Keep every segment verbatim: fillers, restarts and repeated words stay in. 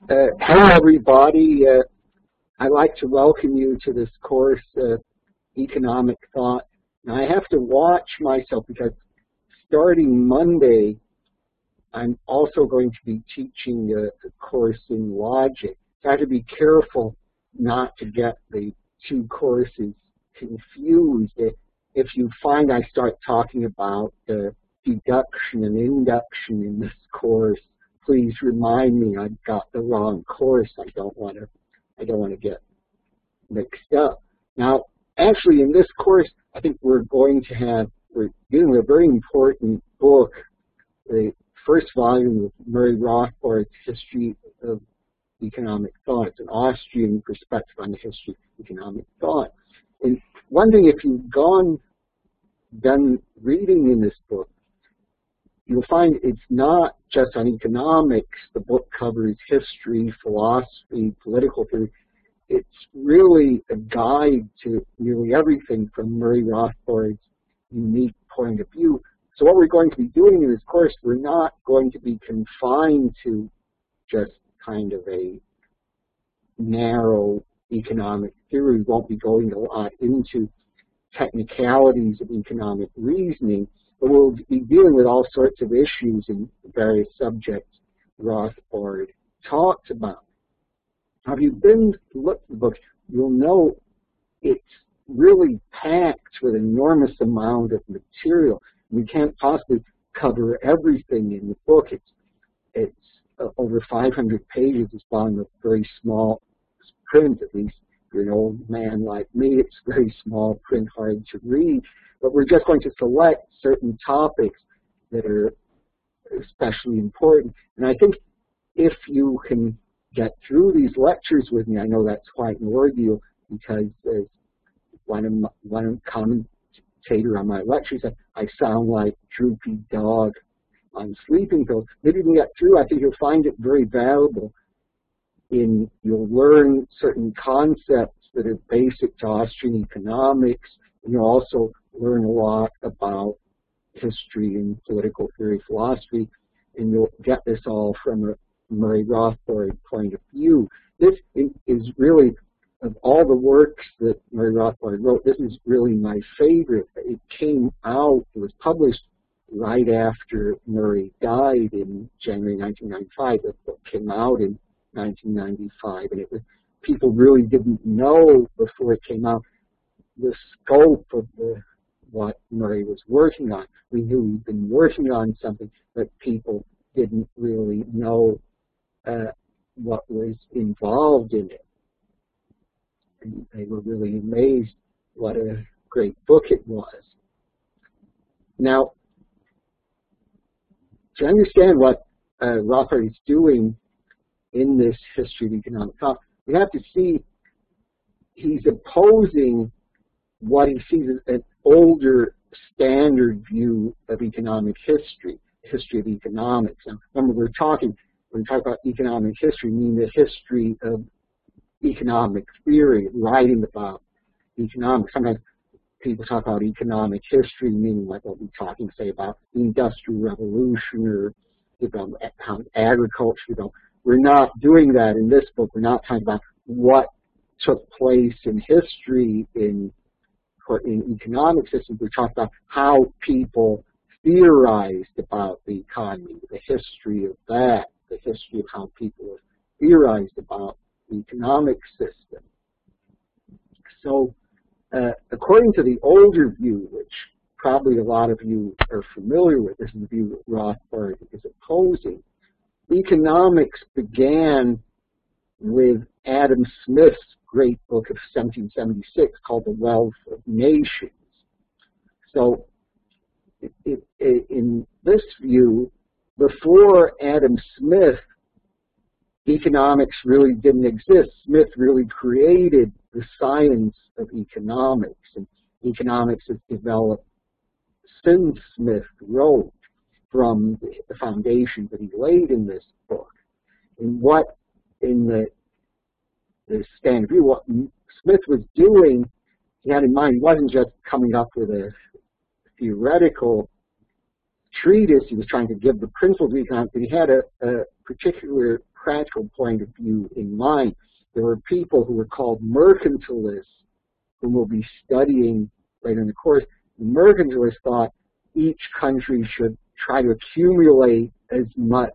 Uh, hello, everybody. Uh, I'd like to welcome you to this course, uh, Economic Thought. Now, I have to watch myself because starting Monday, I'm also going to be teaching a, a course in logic. So I have to be careful not to get the two courses confused. If you find I start talking about uh, deduction and induction in this course, please remind me I've got the wrong course. I don't want to. I don't want to get mixed up. Now, actually, in this course, I think we're going to have we're dealing with a very important book, the first volume of Murray Rothbard's History of Economic Thought. It's an Austrian perspective on the history of economic thought. And one thing, if you've gone done reading in this book, you'll find it's not just on economics. The book covers history, philosophy, political theory. It's really a guide to nearly everything from Murray Rothbard's unique point of view. So what we're going to be doing in this course, we're not going to be confined to just kind of a narrow economic theory. We won't be going a lot into technicalities of economic reasoning, but we'll be dealing with all sorts of issues in various subjects Rothbard talks about. Now, if you've been to look at the book, you'll know it's really packed with an enormous amount of material. We can't possibly cover everything in the book. It's, it's uh, over five hundred pages. It's bound with very small print, at least if you're an old man like me. It's very small print, hard to read. But we're just going to select certain topics that are especially important. And I think if you can get through these lectures with me, I know that's quite an ordeal because as one, of my, one commentator on my lectures said, I sound like droopy dog on sleeping pills. Maybe you can get through. I think you'll find it very valuable. In you'll learn certain concepts that are basic to Austrian economics, and you'll also learn a lot about history and political theory, philosophy, and you'll get this all from a Murray Rothbard point of view. This is really, of all the works that Murray Rothbard wrote, this is really my favorite. It came out, it was published right after Murray died in January nineteen ninety-five. The book came out in nineteen ninety-five, and it was, people really didn't know before it came out the scope of the what Murray was working on. We knew he'd been working on something, but people didn't really know uh, what was involved in it. And they were really amazed what a great book it was. Now, to understand what uh, Rothbard is doing in this history of economic thought, we have to see he's opposing what he sees as an older standard view of economic history, history of economics. Now, remember, we're talking, when we talk about economic history, we mean the history of economic theory, writing about economics. Sometimes people talk about economic history, meaning like we'll be talking, say, about the Industrial Revolution or about agriculture. You know, we're not doing that in this book. We're not talking about what took place in history in in economic systems. We're talking about how people theorized about the economy, the history of that, the history of how people theorized about the economic system. So, uh, according to the older view, which probably a lot of you are familiar with, this is the view that Rothbard is opposing, economics began with Adam Smith's great book of seventeen seventy-six called The Wealth of Nations. So it, it, it, in this view, before Adam Smith, economics really didn't exist. Smith really created the science of economics, and economics has developed since Smith wrote from the, the foundation that he laid in this book. And what in the the standard view, what Smith was doing, he had in mind, he wasn't just coming up with a theoretical treatise. He was trying to give the principles of economics, but he had a, a particular practical point of view in mind. There were people who were called mercantilists, whom we'll be studying later in the course. The mercantilists thought each country should try to accumulate as much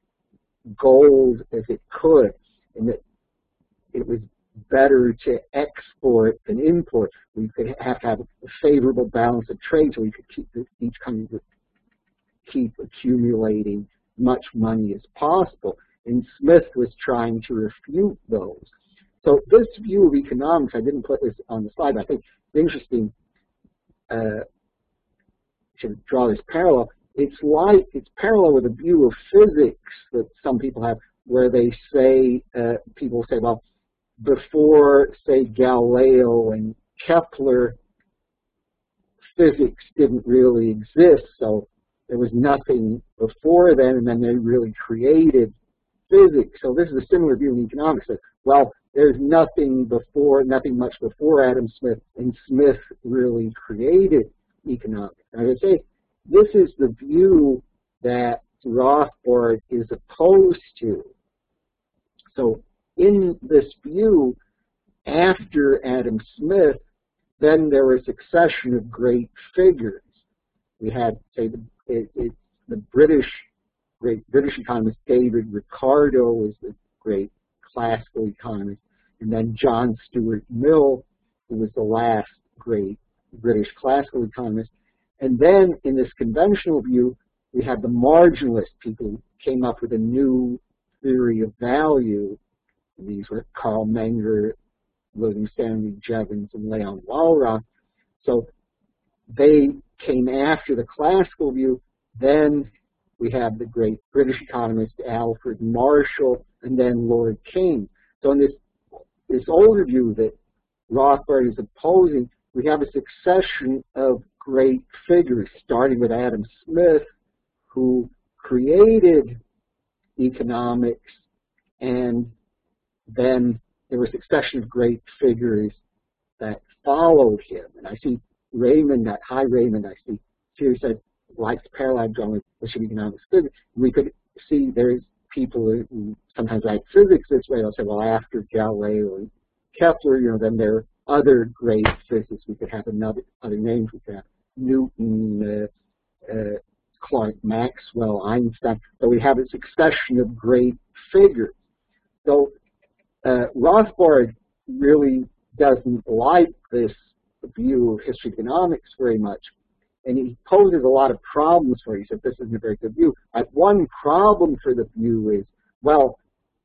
gold as it could, and that it was better to export than import. We could have to have a favorable balance of trade so we could keep each country would keep accumulating much money as possible. And Smith was trying to refute those. So this view of economics, I didn't put this on the slide, but I think it's interesting uh, to draw this parallel. It's like, it's parallel with a view of physics that some people have, where they say, uh, people say, well, before, say, Galileo and Kepler, physics didn't really exist, so there was nothing before then, and then they really created physics. So this is a similar view in economics. That, well, there's nothing before, nothing much before Adam Smith, and Smith really created economics. And I would say this is the view that Rothbard is opposed to. So in this view, after Adam Smith, then there was a succession of great figures. We had, say, the, it, it, the British, great British economist David Ricardo was the great classical economist, and then John Stuart Mill, who was the last great British classical economist. And then in this conventional view, we had the marginalist people who came up with a new theory of value. These were Carl Menger, William Stanley Jevons, and Leon Walras. So they came after the classical view. Then we have the great British economist Alfred Marshall, and then Lord Kane. So in this, this older view that Rothbard is opposing, we have a succession of great figures, starting with Adam Smith, who created economics, and then there was a succession of great figures that followed him. And I see Raymond, that hi Raymond, I see here said, likes parallel drawing with economics physics. We could see there's people who sometimes write physics this way. They'll say, well, after Galileo and Kepler, you know, then there are other great physicists. We could have another other names. We could have Newton, uh, uh, Clark Maxwell, Einstein. So we have a succession of great figures. So uh, Rothbard really doesn't like this view of history economics very much, and he poses a lot of problems for it. He said this isn't a very good view. Like, one problem for the view is, well,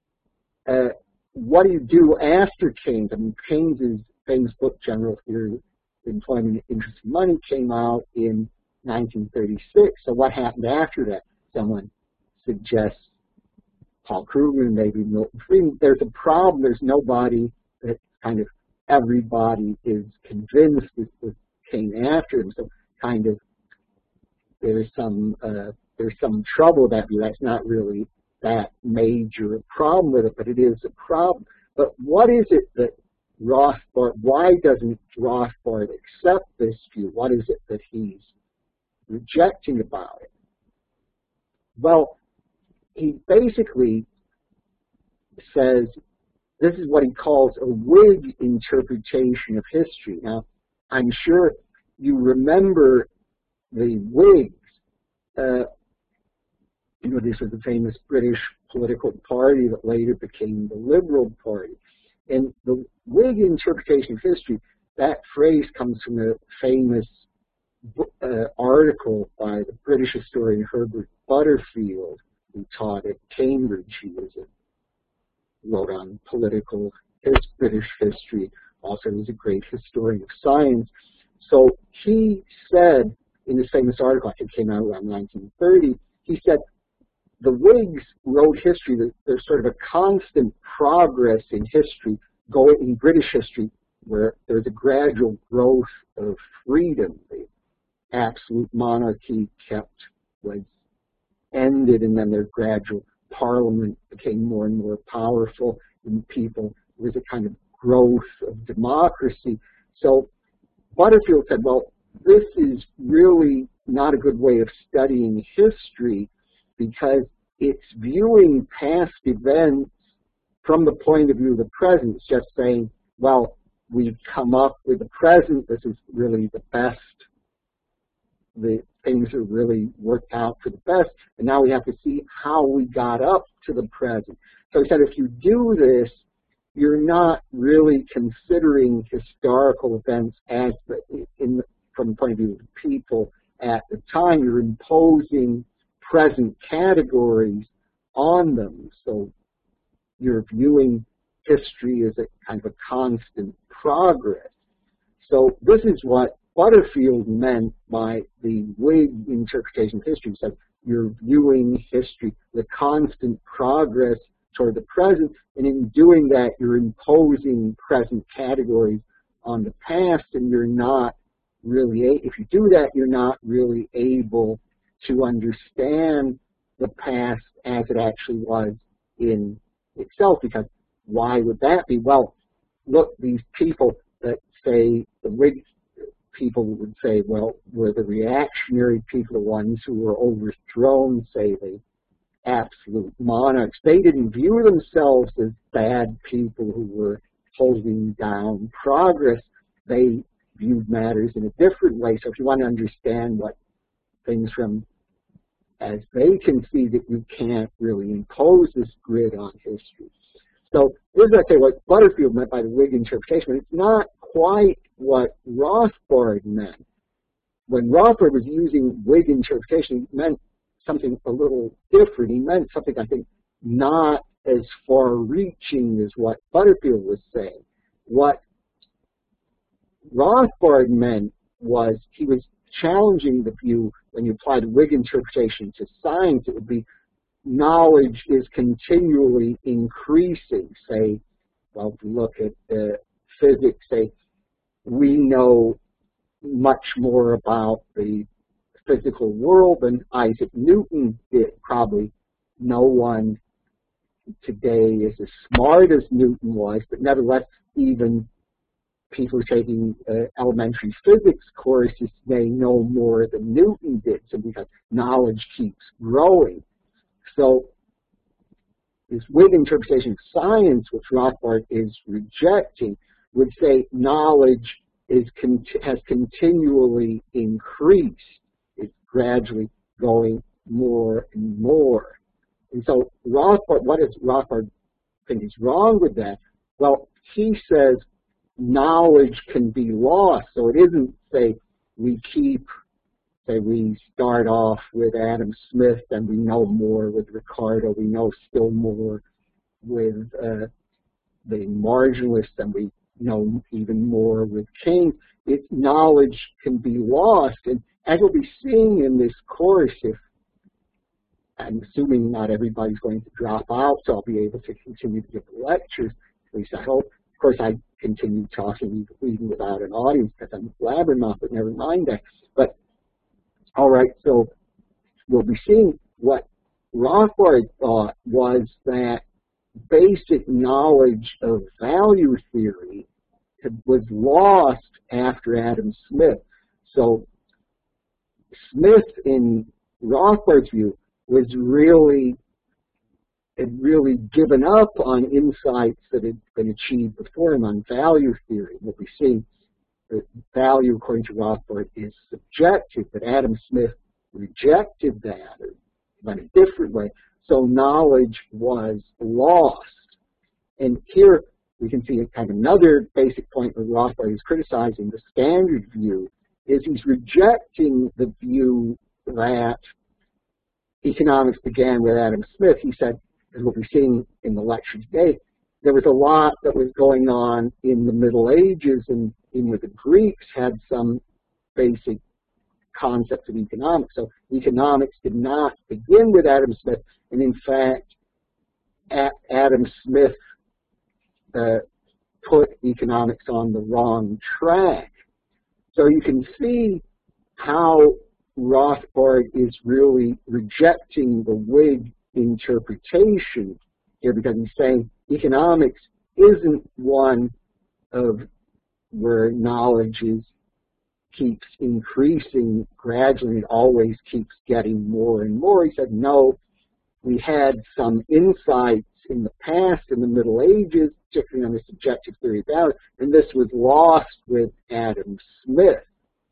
uh, what do you do after Keynes? I mean, Keynes' famous book, General Theory of Employment and Interest in Money, came out in nineteen thirty-six. So what happened after that? Someone suggests Paul Krugman, maybe Milton Friedman. There's a problem. There's nobody that kind of everybody is convinced that came after him. So kind of there's some uh, there's some trouble with that view. That's not really that major a problem with it, but it is a problem. But what is it that Rothbard, why doesn't Rothbard accept this view? What is it that he's rejecting about it? Well, he basically says this is what he calls a Whig interpretation of history. Now, I'm sure you remember the Whigs. Uh, you know, this was the famous British political party that later became the Liberal Party. And the Whig interpretation of history, that phrase comes from a famous uh, article by the British historian Herbert Butterfield, who taught at Cambridge. He was a, wrote on political his British history. Also, he was a great historian of science. So he said in this famous article, I think it came out around nineteen thirty, he said the Whigs wrote history that there's sort of a constant progress in history, going in British history, where there's a gradual growth of freedom. The absolute monarchy kept, was ended, and then their gradual parliament became more and more powerful, and people, there was a kind of growth of democracy. So Butterfield said, well, this is really not a good way of studying history, because it's viewing past events from the point of view of the present. It's just saying, well, we've come up with the present. This is really the best. The things are really worked out for the best. And now we have to see how we got up to the present. So he said, if you do this, you're not really considering historical events as the, in the, from the point of view of the people at the time. You're imposing present categories on them. So you're viewing history as a kind of a constant progress. So this is what Butterfield meant by the Whig interpretation of history. He said you're viewing history, the constant progress toward the present, and in doing that you're imposing present categories on the past, and you're not really, if you do that, you're not really able to understand the past as it actually was in itself, because why would that be? Well, look, these people that say, the Whig people would say, well, were the reactionary people the ones who were overthrown, say the absolute monarchs? They didn't view themselves as bad people who were holding down progress. They viewed matters in a different way. So if you want to understand what things from as they can see, that you can't really impose this grid on history. So this is, I say, what Butterfield meant by the Whig interpretation, but it's not quite what Rothbard meant. When Rothbard was using Whig interpretation, he meant something a little different. He meant something, I think, not as far-reaching as what Butterfield was saying. What Rothbard meant was he was challenging the view, when you apply the Whig interpretation to science, it would be knowledge is continually increasing. Say, well, if you look at uh, physics, say, we know much more about the physical world than Isaac Newton did. Probably no one today is as smart as Newton was, but nevertheless, even people taking uh, elementary physics courses may know more than Newton did, so because knowledge keeps growing. So this Whig interpretation of science, which Rothbard is rejecting, would say knowledge is con has continually increased. It's gradually going more and more. And so Rothbard, what does Rothbard think is wrong with that? Well, he says knowledge can be lost. So it isn't, say, we keep, say, we start off with Adam Smith and we know more with Ricardo, we know still more with uh, the marginalists, and we know even more with Keynes. Its knowledge can be lost. And as we'll be seeing in this course, if I'm assuming not everybody's going to drop out, so I'll be able to continue to give the lectures, at least I hope. Of course, I continue talking even without an audience because I'm a blabbermouth, but never mind that. But, all right, so we'll be seeing what Rothbard thought was that basic knowledge of value theory had, was lost after Adam Smith. So Smith, in Rothbard's view, was really had really given up on insights that had been achieved before him on value theory. We'll be seeing that value, according to Rothbard, is subjective, but Adam Smith rejected that or went a different way. So knowledge was lost. And here we can see kind of another basic point where Rothbard is criticizing the standard view, is he's rejecting the view that economics began with Adam Smith. He said, as we'll be seeing in the lecture today, there was a lot that was going on in the Middle Ages, and even with the Greeks had some basic concepts of economics. So economics did not begin with Adam Smith, and in fact, Adam Smith uh, put economics on the wrong track. So you can see how Rothbard is really rejecting the Whig interpretation here, because he's saying economics isn't one of where knowledge is keeps increasing gradually, it always keeps getting more and more. He said, no, we had some insights in the past, in the Middle Ages, particularly on the subjective theory of value, and this was lost with Adam Smith.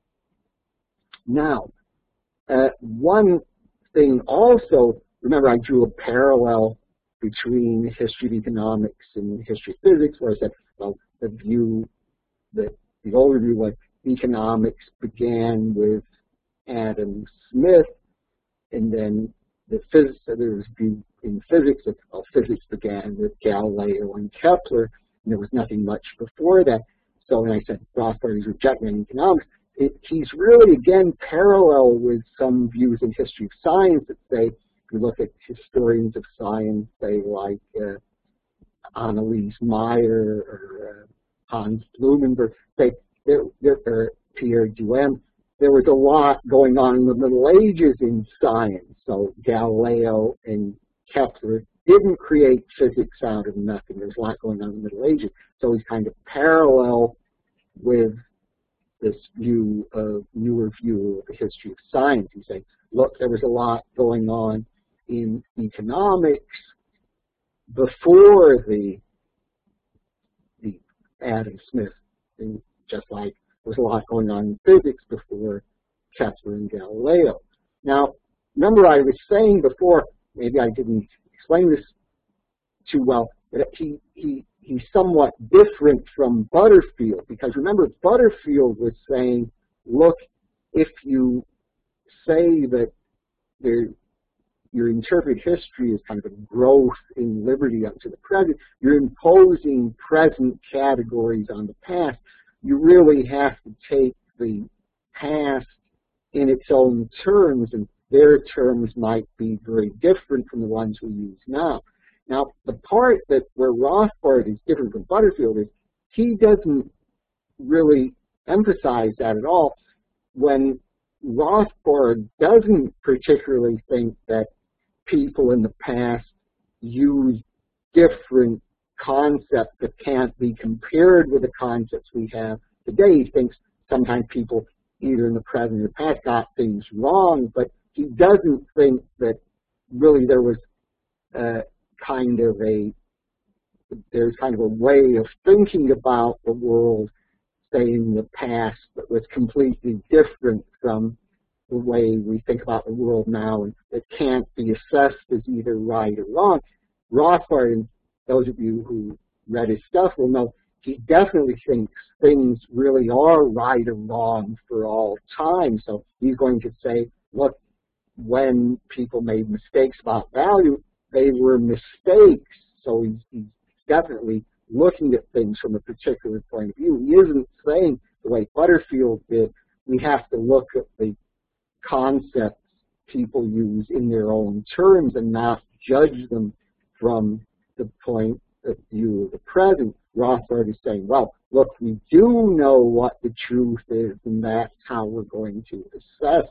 Now, uh, one thing also, remember I drew a parallel between the history of economics and the history of physics, where I said, well, the view, the, the overview was economics began with Adam Smith, and then the physics, there was view in physics, that, well, physics began with Galileo and Kepler, and there was nothing much before that. So when I said Rothbard is rejecting economics, it, he's really, again, parallel with some views in history of science that say, if you look at historians of science, say like uh, Annelies Meyer or uh, Hans Blumenberg, say, there, there, or Pierre Duhem, there was a lot going on in the Middle Ages in science. So Galileo and Kepler didn't create physics out of nothing. There's a lot going on in the Middle Ages. So he's kind of parallel with this view of newer view of the history of science. He's saying, look, there was a lot going on in economics before the the Adam Smith thing, just like there was a lot going on in physics before Kepler and Galileo. Now, remember I was saying before, maybe I didn't explain this too well, but he, he, he's somewhat different from Butterfield, because remember Butterfield was saying, look, if you say that there, your interpreted history is kind of a growth in liberty up to the present, you're imposing present categories on the past. You really have to take the past in its own terms, and their terms might be very different from the ones we use now. Now, the part that where Rothbard is different from Butterfield is he doesn't really emphasize that at all. When Rothbard doesn't particularly think that people in the past use different concepts that can't be compared with the concepts we have today. He thinks sometimes people either in the present or the past got things wrong, but he doesn't think that really there was uh, kind of a, there's kind of a way of thinking about the world, say in the past, that was completely different from the way we think about the world now, and that can't be assessed as either right or wrong. Rothbard, and those of you who read his stuff will know, he definitely thinks things really are right or wrong for all time. So he's going to say, look, when people made mistakes about value, they were mistakes. So he's, he's definitely looking at things from a particular point of view. He isn't saying the way Butterfield did, we have to look at the concepts people use in their own terms and not judge them from the point of view of the present. Rothbard is saying, well, look, we do know what the truth is, and that's how we're going to assess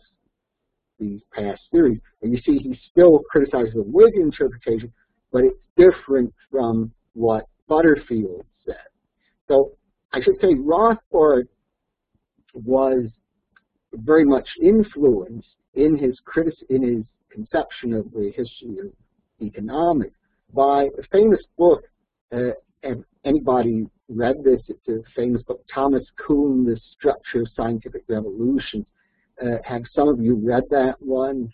these past theories. And you see, he still criticizes the Whig interpretation, but it's different from what Butterfield said. So I should say Rothbard was very much influenced in his critic in his conception of the history of economics by a famous book. Uh, have anybody read this? It's a famous book, Thomas Kuhn, The Structure of Scientific Revolution. Uh, have some of you read that one?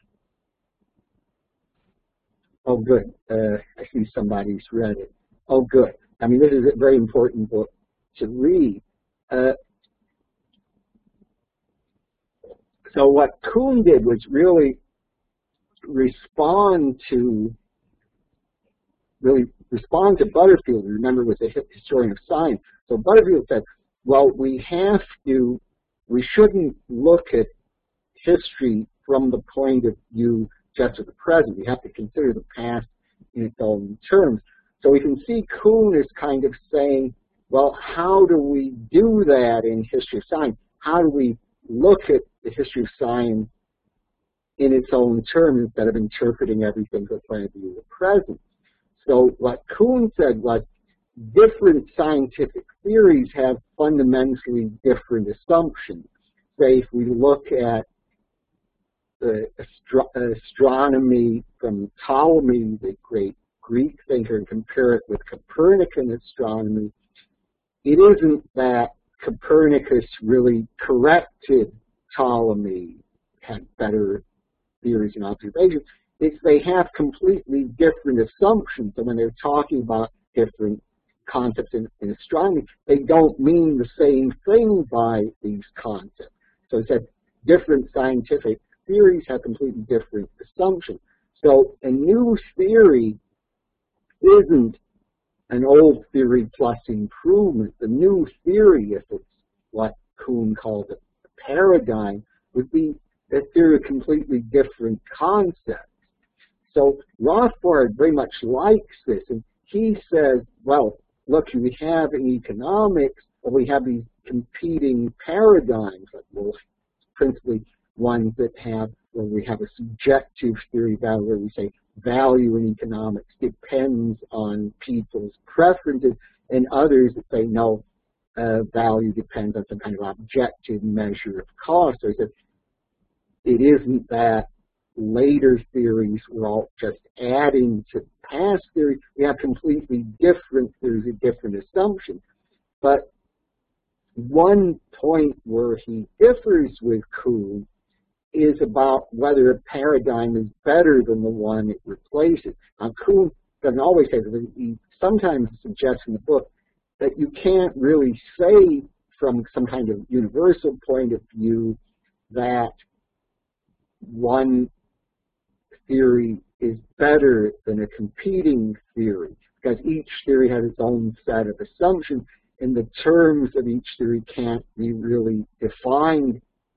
Oh, good. Uh, I see somebody's read it. Oh, good. I mean, this is a very important book to read. Uh, so what Kuhn did was really respond to really respond to Butterfield. Remember, was a historian of science. So Butterfield said, well, we have to, we shouldn't look at history from the point of view just of the present. We have to consider the past in its own terms. So we can see Kuhn is kind of saying, well, how do we do that in history of science? How do we look at the history of science in its own terms instead of interpreting everything from the point of view of the present? So what Kuhn said was different scientific theories have fundamentally different assumptions. Say if we look at uh, astro astronomy from Ptolemy, the great Greek thinker, and compare it with Copernican astronomy, it isn't that Copernicus really corrected Ptolemy, had better theories and observations. It's they have completely different assumptions, and when they're talking about different concepts in, in astronomy, they don't mean the same thing by these concepts. So it's that different scientific theories have completely different assumptions. So a new theory isn't an old theory plus improvement. The new theory, if it's what Kuhn called a paradigm, would be a theory of completely different concepts. So Rothbard very much likes this, and he says, well, look, we have in economics, or we have these competing paradigms, like, well, principally ones that have, where we have a subjective theory value, where we say value in economics depends on people's preferences, and others that say, no, uh, value depends on some kind of objective measure of cost. So he says, it isn't that later theories were all just adding to past theories. We have completely different theories with different assumptions. But one point where he differs with Kuhn is about whether a paradigm is better than the one it replaces. Now, Kuhn doesn't always say that. He sometimes suggests in the book that you can't really say from some kind of universal point of view that one theory is better than a competing theory, because each theory has its own set of assumptions, and the terms of each theory can't be really defined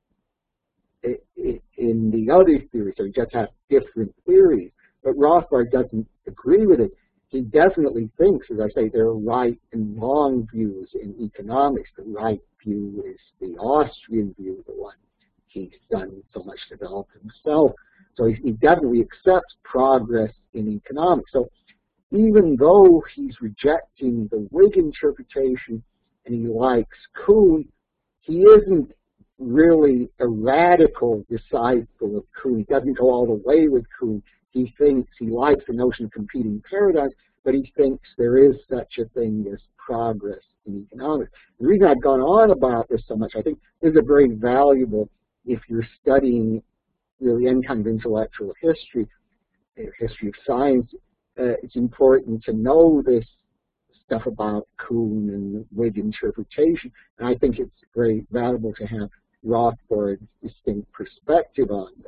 in the other theory, so you just have different theories. But Rothbard doesn't agree with it. He definitely thinks, as I say, there are right and wrong views in economics. The right view is the Austrian view, the one he's done so much to develop himself. So he, he definitely accepts progress in economics. So even though he's rejecting the Whig interpretation and he likes Kuhn, he isn't really a radical disciple of Kuhn. He doesn't go all the way with Kuhn. He thinks, he likes the notion of competing paradigms, but he thinks there is such a thing as progress in economics. The reason I've gone on about this so much, I think this is a very valuable, if you're studying really any kind of intellectual history, history of science, uh, it's important to know this stuff about Kuhn and Whig interpretation, and I think it's very valuable to have Rothbard's distinct perspective on this.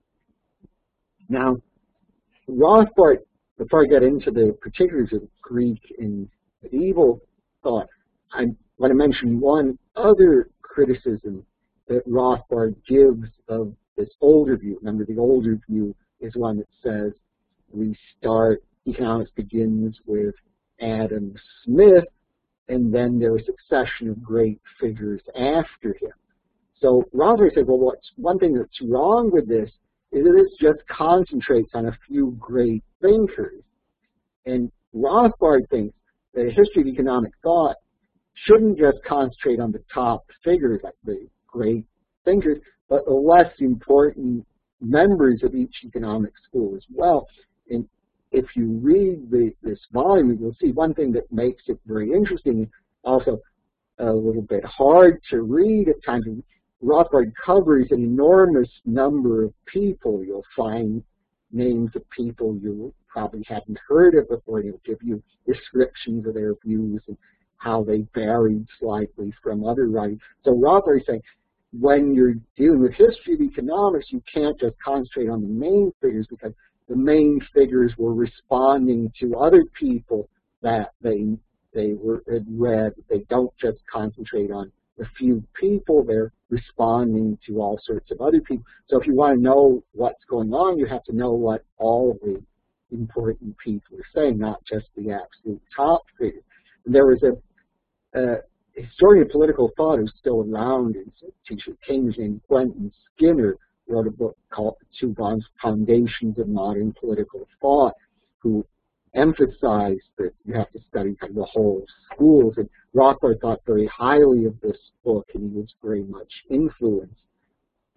Now, Rothbard, before I get into the particulars of Greek and medieval thought, I want to mention one other criticism that Rothbard gives of this older view. Remember, the older view is one that says we start, economics begins with Adam Smith, and then there's a succession of great figures after him. So Rothbard said, well, what's one thing that's wrong with this is that it just concentrates on a few great thinkers. And Rothbard thinks that a history of economic thought shouldn't just concentrate on the top figures, like the great thinkers, but the less important members of each economic school as well. And if you read the, this volume, you'll see one thing that makes it very interesting, also a little bit hard to read at times. Rothbard covers an enormous number of people. You'll find names of people you probably hadn't heard of before. He'll give you descriptions of their views and how they varied slightly from other writers. So Rothbard is saying, when you're dealing with history of economics, you can't just concentrate on the main figures, because the main figures were responding to other people that they they were had read. They don't just concentrate on a few people. They're responding to all sorts of other people. So if you want to know what's going on, you have to know what all the important people are saying, not just the absolute top figures. And there was a, a historian of political thought who's still around, and a teacher at Cambridge named Quentin Skinner, wrote a book called Two Volumes, Foundations of Modern Political Thought, who emphasized that you have to study kind of the whole schools. And Rothbard thought very highly of this book, and he was very much influenced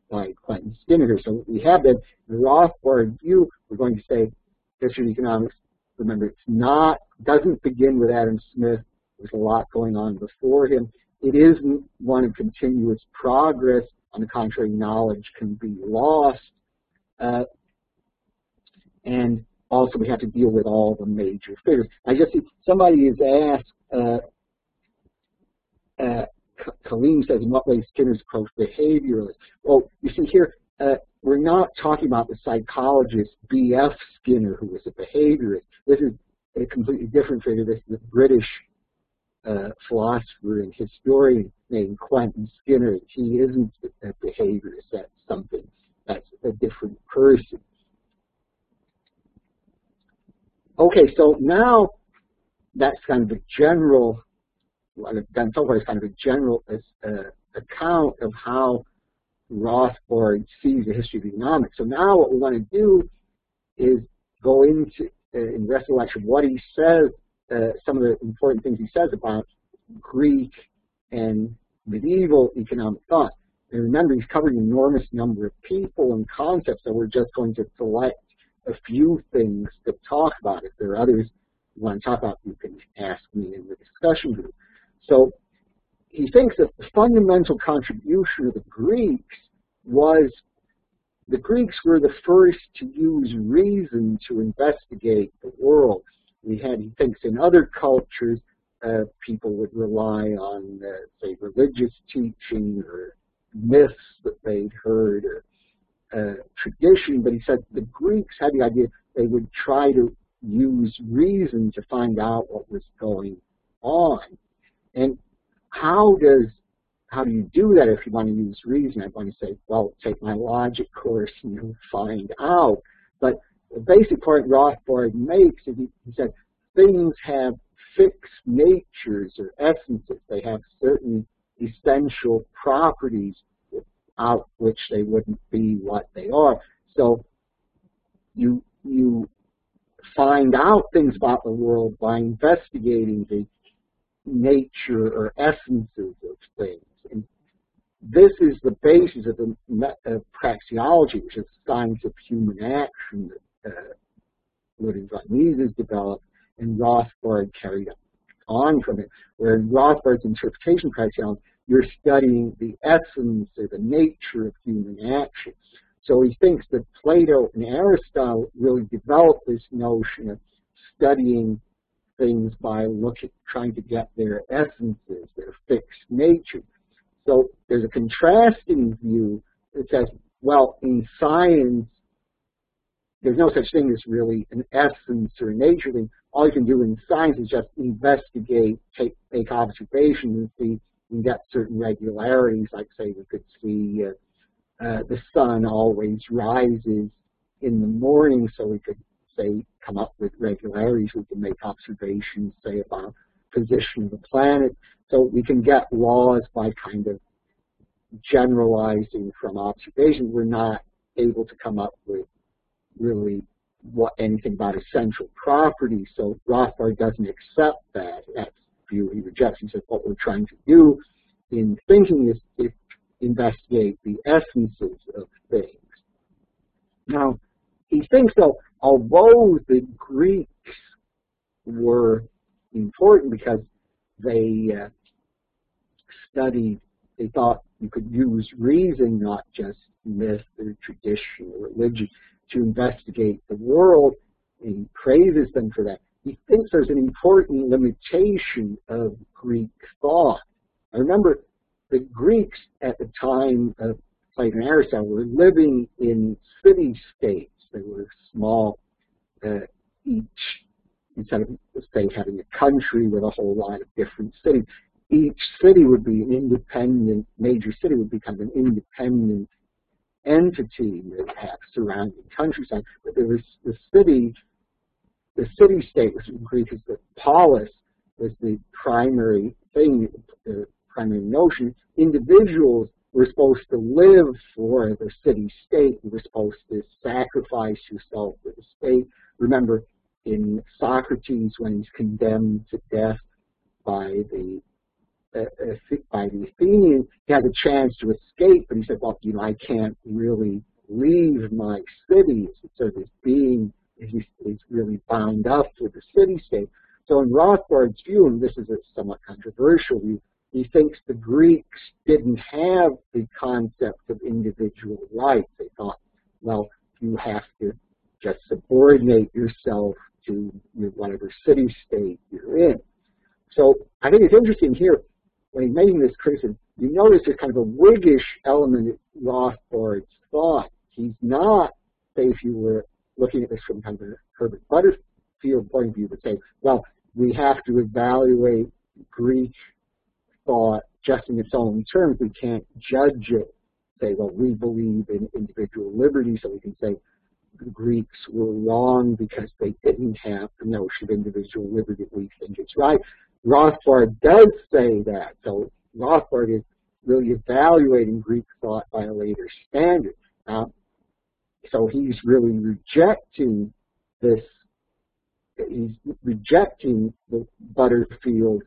by Quentin Skinner here. So we have that Rothbard view. We're going to say history of economics. Remember, it's not, doesn't begin with Adam Smith. There's a lot going on before him. It isn't one of continuous progress. On the contrary, knowledge can be lost. Uh, and also, we have to deal with all the major figures. I guess if somebody is asked, uh, uh, Kaleem says, in what way Skinner's approach behavioralist? Well, you see here, uh, we're not talking about the psychologist B F Skinner, who was a behaviorist. This is a completely different figure. This is a British uh, philosopher and historian named Quentin Skinner. He isn't a behaviorist. That's something, that's a different person. Okay, so now that's kind of a general, what I've done so far is kind of a general uh, account of how Rothbard sees the history of economics. So now what we want to do is go into, uh, in the rest of the lecture, what he says, uh, some of the important things he says about Greek and medieval economic thought. And remember, he's covering an enormous number of people and concepts, so we're just going to select a few things to talk about. If there are others you want to talk about, you can ask me in the discussion group. So he thinks that the fundamental contribution of the Greeks was the Greeks were the first to use reason to investigate the world. We had, he thinks, in other cultures, uh, people would rely on, uh, say, religious teaching or myths that they'd heard or uh, tradition, but he said the Greeks had the idea they would try to use reason to find out what was going on. And how does how do you do that if you want to use reason? I want to say, well, take my logic course and you'll find out. But the basic point Rothbard makes is he, he said things have fixed natures or essences. They have certain essential properties without which they wouldn't be what they are. So you you find out things about the world by investigating the nature or essences of things. And this is the basis of, the, of praxeology, which is science of human action that uh, Ludwig von Mises developed and Rothbard carried on from it. Where in Rothbard's interpretation of praxeology, you're studying the essence or the nature of human action. So he thinks that Plato and Aristotle really developed this notion of studying things by looking, trying to get their essences, their fixed nature. So there's a contrasting view that says, well, in science, there's no such thing as really an essence or a nature thing. All you can do in science is just investigate, take, make observations, and see, you can get certain regularities. Like, say, we could see uh, uh, the sun always rises in the morning, so we could say, come up with regularities. We can make observations, say, about position of the planet. So we can get laws by kind of generalizing from observation. We're not able to come up with really what anything about essential properties. So Rothbard doesn't accept that. That's the view he rejects. He says what we're trying to do in thinking is to investigate the essences of things. Now, he thinks, though, although the Greeks were important because they uh, studied, they thought you could use reason, not just myth or tradition or religion, to investigate the world, and he praises them for that. He thinks there's an important limitation of Greek thought. I remember the Greeks at the time of Plato and Aristotle were living in city-states. They were small, uh, each, instead of the state having a country with a whole lot of different cities, each city would be an independent, major city would become an independent entity that have surrounding countryside. But there was the city, the city-state, which in Greek is the polis, was the primary thing, the primary notion. Individuals were supposed to live for the city-state. You were supposed to sacrifice yourself for the state. Remember, in Socrates, when he's condemned to death by the uh, uh, by the Athenians. He had a chance to escape, but he said, well, you know, I can't really leave my city. So this being is, is really bound up with the city-state. So in Rothbard's view, and this is a somewhat controversial view, he thinks the Greeks didn't have the concept of individual rights. They thought, well, you have to just subordinate yourself to your whatever city-state you're in. So I think it's interesting here, when he's making this criticism, you notice there's kind of a Whiggish element in Rothbard's thought. He's not, say, if you were looking at this from kind of a Herbert Butterfield point of view, would say, well, we have to evaluate Greek thought just in its own terms. We can't judge it, say, well, we believe in individual liberty, so we can say the Greeks were wrong because they didn't have the notion of individual liberty. We think it's right. Rothbard does say that, so Rothbard is really evaluating Greek thought by a later standard. Now, so he's really rejecting this, he's rejecting the Butterfield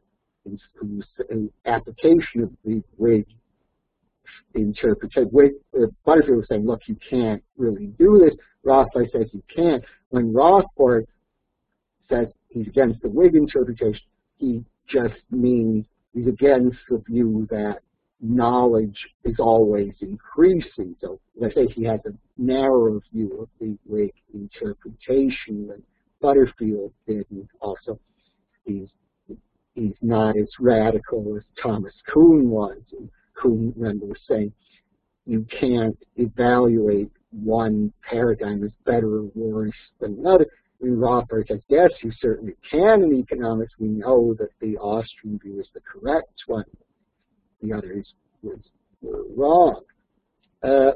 application of the Whig interpretation. Uh, Butterfield was saying, look, you can't really do this. Rothbard says you can. When Rothbard says he's against the Whig interpretation, he just means he's against the view that knowledge is always increasing. So let's say he has a narrow view of the Whig interpretation, and Butterfield didn't. Also, he's he's not as radical as Thomas Kuhn was. And Kuhn, remember, was saying you can't evaluate one paradigm as better or worse than another. And Rothbard says, yes, you certainly can in economics. We know that the Austrian view is the correct one. The others was, were wrong. Uh,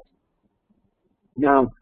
now,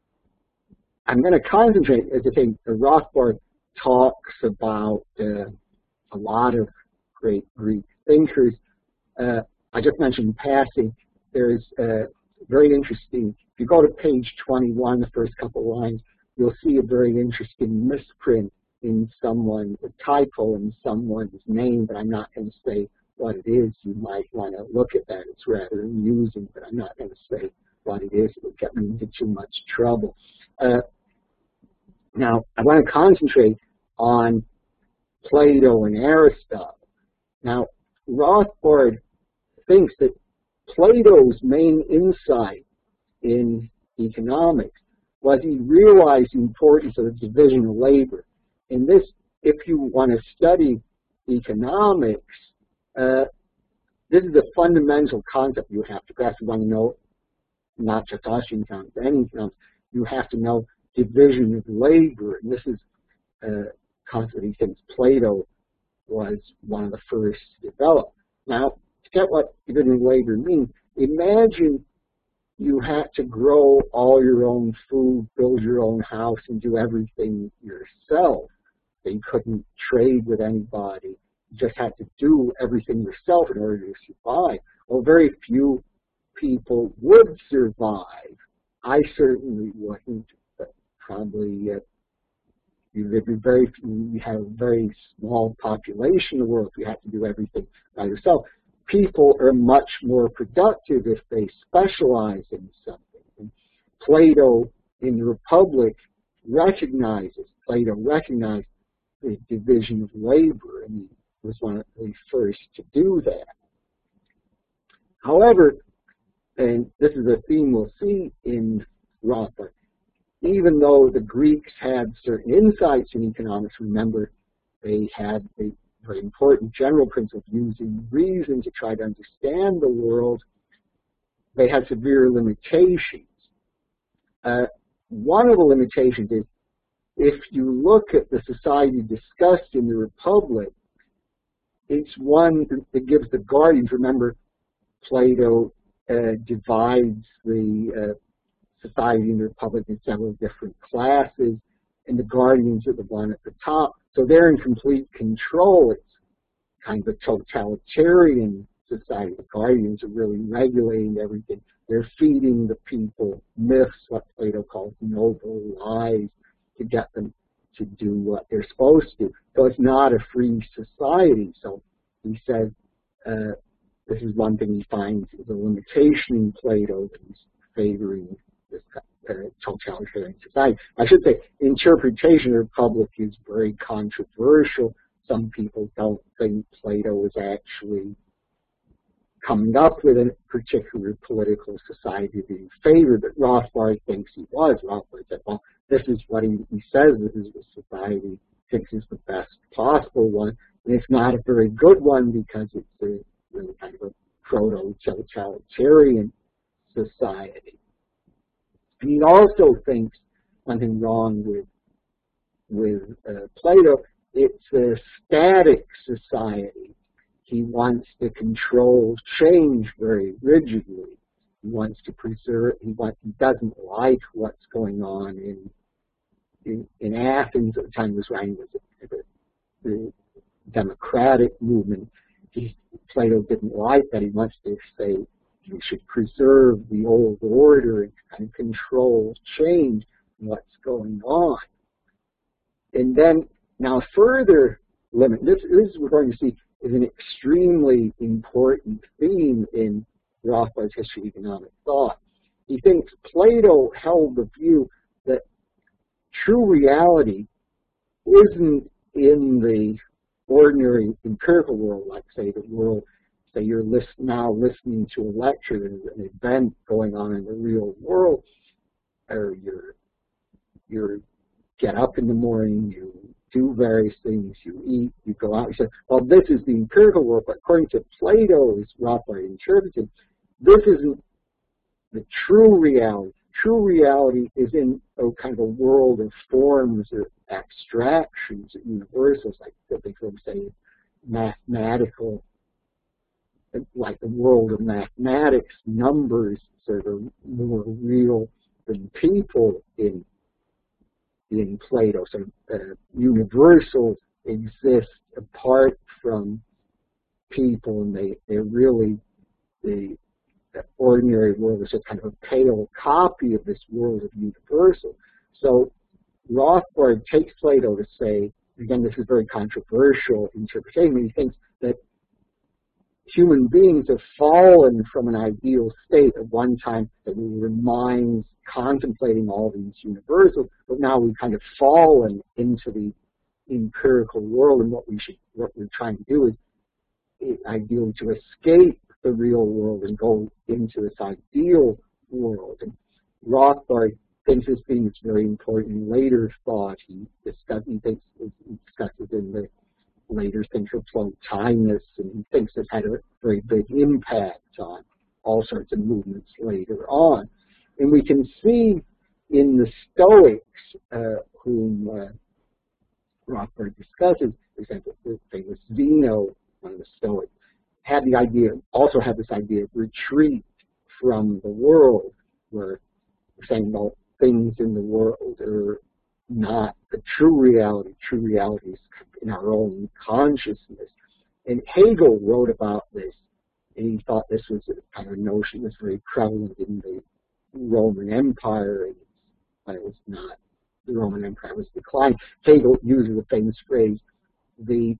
I'm going to concentrate, as I say, Rothbard talks about uh, a lot of great Greek thinkers. Uh, I just mentioned passing. There's uh, very interesting, if you go to page twenty-one, the first couple of lines, you'll see a very interesting misprint in someone, a typo in someone's name, but I'm not going to say what it is. You might want to look at that. It's rather amusing, but I'm not going to say what it is. It would get me into too much trouble. Uh, now, I want to concentrate on Plato and Aristotle. Now, Rothbard thinks that Plato's main insight in economics was he realized the importance of the division of labor. And this, if you want to study economics, uh, this is a fundamental concept you have to grasp. You want to know not just Austrian economics, but any economics. You have to know division of labor. And this is a concept he thinks Plato was one of the first to develop. Now, to get what division of labor means, imagine you had to grow all your own food, build your own house, and do everything yourself. You couldn't trade with anybody. You just had to do everything yourself in order to survive. Well, very few people would survive. I certainly wouldn't, but probably uh, you would be very few. You have a very small population in the world if you had to do everything by yourself. People are much more productive if they specialize in something. And Plato in the Republic recognizes, Plato recognized the division of labor, and he was one of the first to do that. However, and this is a theme we'll see in Rothbard, even though the Greeks had certain insights in economics, remember, they had a very important general principle of using reason to try to understand the world, they had severe limitations. Uh, one of the limitations is, if you look at the society discussed in the Republic, it's one that gives the guardians, remember, Plato uh, divides the uh, society in the Republic in several different classes, and the guardians are the one at the top. So they're in complete control. It's kind of a totalitarian society. The guardians are really regulating everything. They're feeding the people myths, what Plato calls noble lies, to get them to do what they're supposed to. So it's not a free society. So he says uh, this is one thing he finds is a limitation in Plato that he's favoring this uh, totalitarian society. I should say interpretation of the Republic is very controversial. Some people don't think Plato is actually coming up with a particular political society that he favored, but Rothbard thinks he was. Rothbard said, well, this is what he, he says this is the society he thinks is the best possible one, and it's not a very good one because it's a really kind of a proto-totalitarian society. And he also thinks something wrong with, with uh, Plato. It's a static society. He wants to control change very rigidly. He wants to preserve, he, wants, he doesn't like what's going on in, in, in Athens at the time he was writing, was the, the democratic movement. He, Plato didn't like that. He wants to say you should preserve the old order and kind of control change and what's going on. And then, now further limit, this, this we're going to see is an extremely important theme in Rothbard's History of Economic Thought. He thinks Plato held the view that true reality isn't in the ordinary empirical world, like say the world, say you're list, now listening to a lecture, there's an event going on in the real world, or you're, you're get up in the morning, you do various things, you eat, you go out, you say, well, this is the empirical world, but according to Plato, as Rothbard interpreted, this isn't the true reality. True reality is in a kind of a world of forms or abstractions, universals, like what they could say mathematical, like the world of mathematics, numbers sort of more real than people in in Plato. So uh, universals exist apart from people, and they, they're really the, the ordinary world is a kind of a pale copy of this world of universal. So Rothbard takes Plato to say, again, this is very controversial interpretation, he thinks that human beings have fallen from an ideal state at one time that we were minds contemplating all these universals, but now we've kind of fallen into the empirical world, and what we should, what we're trying to do is ideally to escape the real world and go into this ideal world. And Rothbard thinks this thing is very important in later thought. He discusses, he thinks, he discusses in the later thinker Plotinus, and he thinks this had a very big impact on all sorts of movements later on. And we can see in the Stoics, uh, whom uh, Rothbard discusses, for example, the famous Zeno, one of the Stoics, had the idea, also had this idea of retreat from the world, where we're saying, well, things in the world are not the true reality. True reality is in our own consciousness. And Hegel wrote about this, and he thought this was a kind of notion that's very prevalent in the Roman Empire, but it was not. The Roman Empire was declining. Hegel uses a famous phrase, the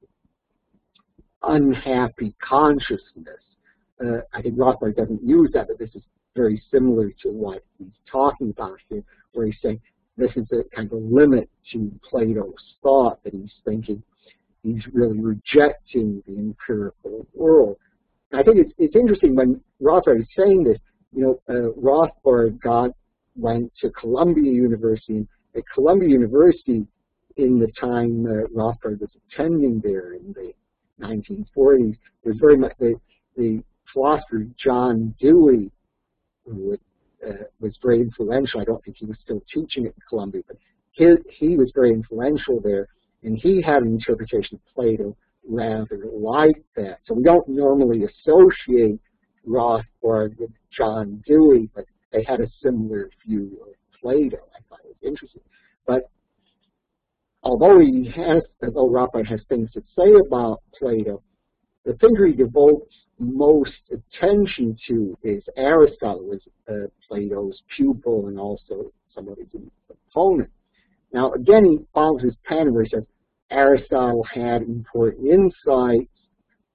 unhappy consciousness. Uh, I think Rothbard doesn't use that, but this is very similar to what he's talking about here, where he's saying this is a kind of a limit to Plato's thought, that he's thinking he's really rejecting the empirical world. And I think it's, it's interesting when Rothbard is saying this, you know, uh, Rothbard got, went to Columbia University, and at Columbia University in the time uh, Rothbard was attending there in the nineteen forties, there's very much the, the philosopher John Dewey, who uh, was very influential. I don't think he was still teaching at Columbia, but his, he was very influential there, and he had an interpretation of Plato rather like that. So we don't normally associate Rothbard with John Dewey, but they had a similar view of Plato. I thought it was interesting. But although he has, although Rothbard has things to say about Plato, the thinker he devotes most attention to is Aristotle, was uh, Plato's pupil and also somewhat his opponent. Now, again, he follows his pattern where he says Aristotle had important insights, but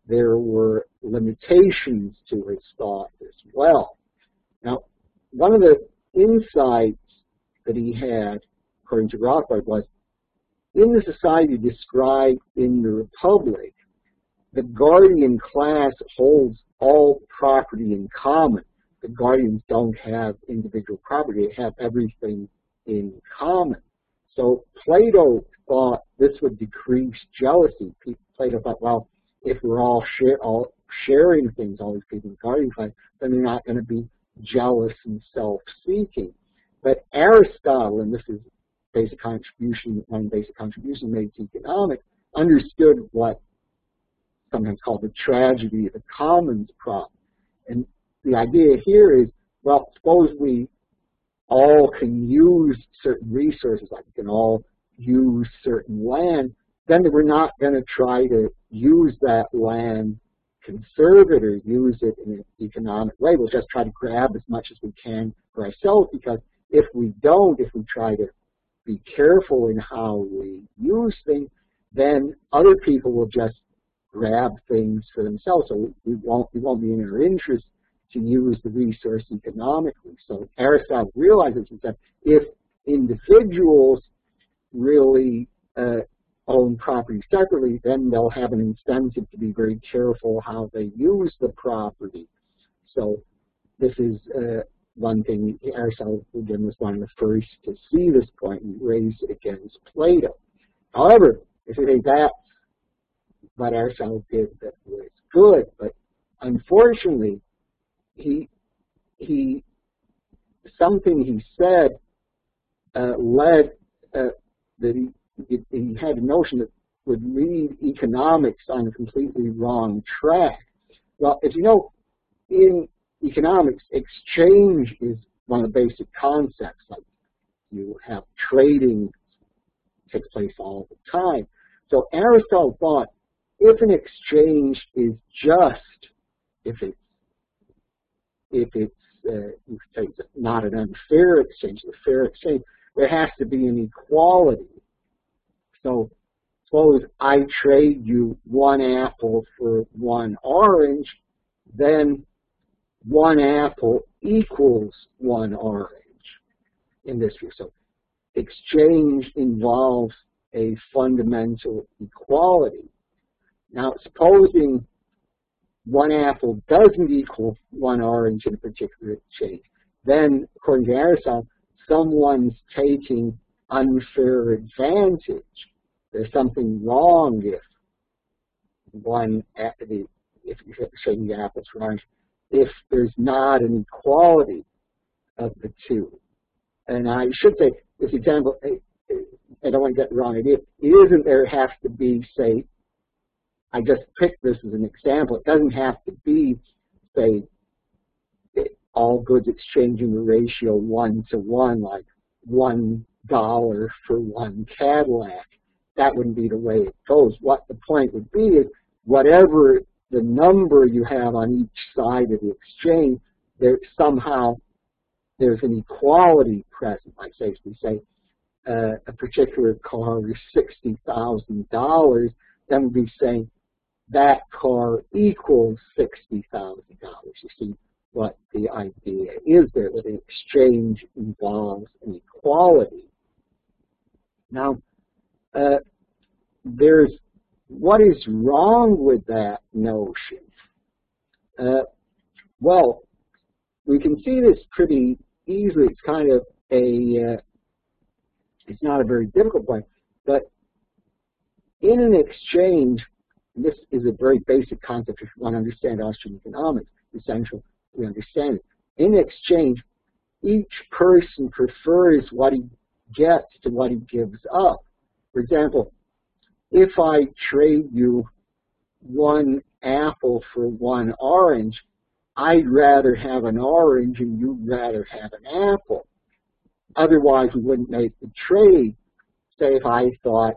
there were limitations to his thought as well. Now, one of the insights that he had, according to Rothbard, was in the society described in the Republic, the guardian class holds all property in common. The guardians don't have individual property, they have everything in common. So Plato thought this would decrease jealousy. Plato thought, well, if we're all, share, all sharing things, all these people in the guardian class, then they're not going to be jealous and self-seeking. But Aristotle, and this is basic contribution, one basic contribution made to economics, understood what sometimes called the tragedy of the commons problem. And the idea here is, well, suppose we all can use certain resources, like we can all use certain land, then we're not going to try to use that land, conserve it, or use it in an economic way. We'll just try to grab as much as we can for ourselves, because if we don't, if we try to be careful in how we use things, then other people will just grab things for themselves. So we won't, we won't be in our interest to use the resource economically. So Aristotle realizes that if individuals really uh, own property separately, then they'll have an incentive to be very careful how they use the property. So this is uh, one thing. Aristotle, again, was one of the first to see this point and raise it against Plato. However, if you think that's what Aristotle did that was good, but unfortunately, he he something he said uh, led uh, that he he had a notion that would lead economics on a completely wrong track. Well, as you know, in economics, exchange is one of the basic concepts. Like you have trading takes place all the time. So Aristotle thought if an exchange is just, if it's if it's uh, you could say it's not an unfair exchange, it's a fair exchange, there has to be an equality. So suppose I trade you one apple for one orange, then one apple equals one orange in this view. So exchange involves a fundamental equality. Now, supposing one apple doesn't equal one orange in a particular exchange, then, according to Aristotle, someone's taking unfair advantage. There's something wrong if one, if you're trading the apples for orange, if there's not an equality of the two. And I should say, this example, I don't want to get the wrong idea, it isn't there has to be, say, I just picked this as an example. It doesn't have to be, say, all goods exchanging the ratio one to one, like one dollar for one Cadillac. That wouldn't be the way it goes. What the point would be is whatever the number you have on each side of the exchange, there somehow there's an equality present. Like say, if we say uh, a particular car is sixty thousand dollars, then we'd be saying that car equals sixty thousand dollars. You see what the idea is there, that an exchange involves an equality. Now, uh, there's what is wrong with that notion? Uh, well, we can see this pretty easily. It's kind of a, uh, it's not a very difficult point, but in an exchange, and this is a very basic concept if you want to understand Austrian economics, essential we understand it. In exchange, each person prefers what he gets to what he gives up. For example, if I trade you one apple for one orange, I'd rather have an orange and you'd rather have an apple. Otherwise, we wouldn't make the trade. Say if I thought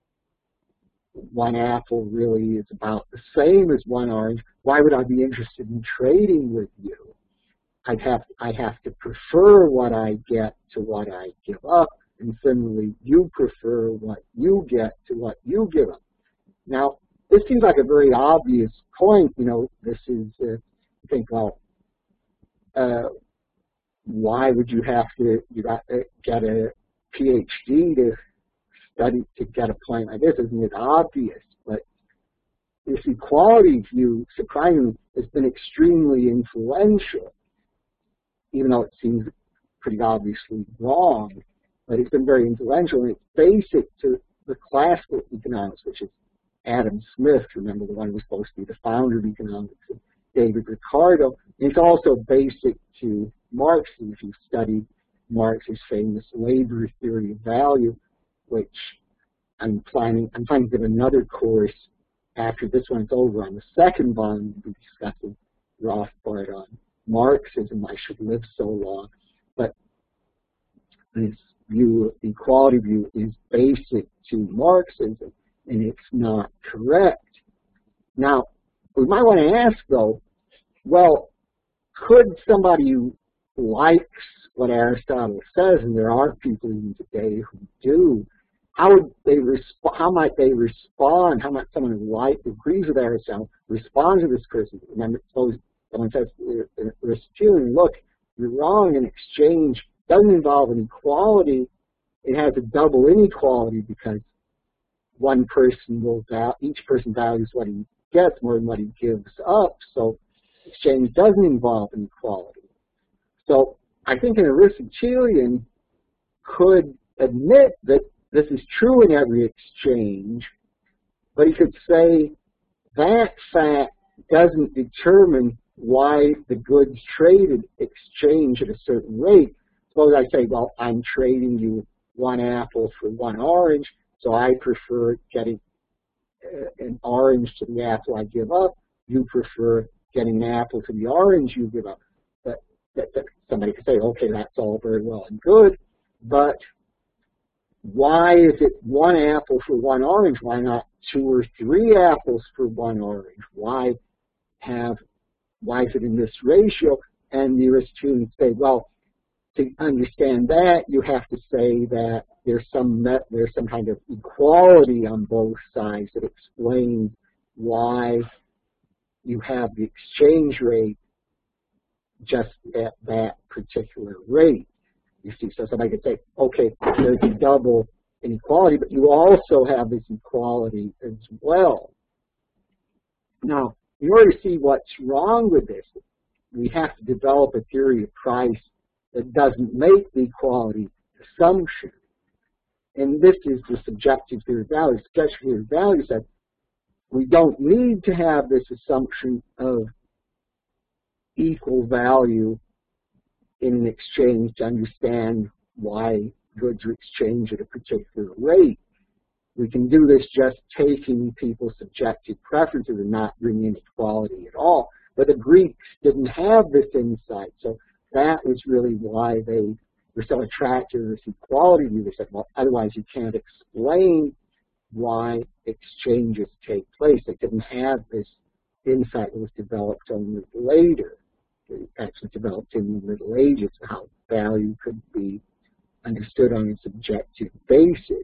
one apple really is about the same as one orange, why would I be interested in trading with you? I'd have, I have to prefer what I get to what I give up, and similarly, you prefer what you get to what you give up. Now, this seems like a very obvious point. You know, this is, uh, you think, well, uh, why would you have to you got to get a PhD to study to get a point like this? Isn't it obvious? But this equality view, surprisingly, has been extremely influential, even though it seems pretty obviously wrong. But it's been very influential, and it's basic to the classical economics, which is Adam Smith, remember, the one who was supposed to be the founder of economics, and David Ricardo. And it's also basic to Marxism. If you study Marx's famous labor theory of value, which I'm planning, I'm planning to give another course after this one's over on the second volume. We'll be discussing Rothbard on Marxism. I should live so long. But this view, the equality view, is basic to Marxism, and it's not correct. Now, we might want to ask, though, well, could somebody who likes what Aristotle says, and there are people even today who do, how would they resp how might they respond? How might someone who likes, agrees with Aristotle, respond to this criticism? Remember, suppose someone says, Aristotelian, look, you're wrong, an exchange doesn't involve an equality. It has a double inequality because one person will value, each person values what he gets more than what he gives up. So exchange doesn't involve an equality. So I think an Aristotelian could admit that this is true in every exchange, but he could say that fact doesn't determine why the goods traded exchange at a certain rate. Suppose I say, well, I'm trading you one apple for one orange, so I prefer getting uh, an orange to the apple I give up. You prefer getting an apple to the orange you give up. But that, that somebody could say, okay, that's all very well and good, but why is it one apple for one orange? Why not two or three apples for one orange? Why have why is it in this ratio? And the Aristotelians say, well, to understand that, you have to say that there's some met, there's some kind of equality on both sides that explains why you have the exchange rate just at that particular rate. You see, so somebody could say, okay, there's a double inequality, but you also have this equality as well. Now, in order to see what's wrong with this, we have to develop a theory of price that doesn't make the equality assumption. And this is the subjective theory of value. Subjective theory of value says we don't need to have this assumption of equal value in an exchange to understand why goods are exchanged at a particular rate. We can do this just taking people's subjective preferences and not bringing in equality at all. But the Greeks didn't have this insight, so that was really why they were so attracted to this equality view. They said, well, otherwise you can't explain why exchanges take place. They didn't have this insight that was developed only later. It actually developed in the Middle Ages, how value could be understood on a subjective basis.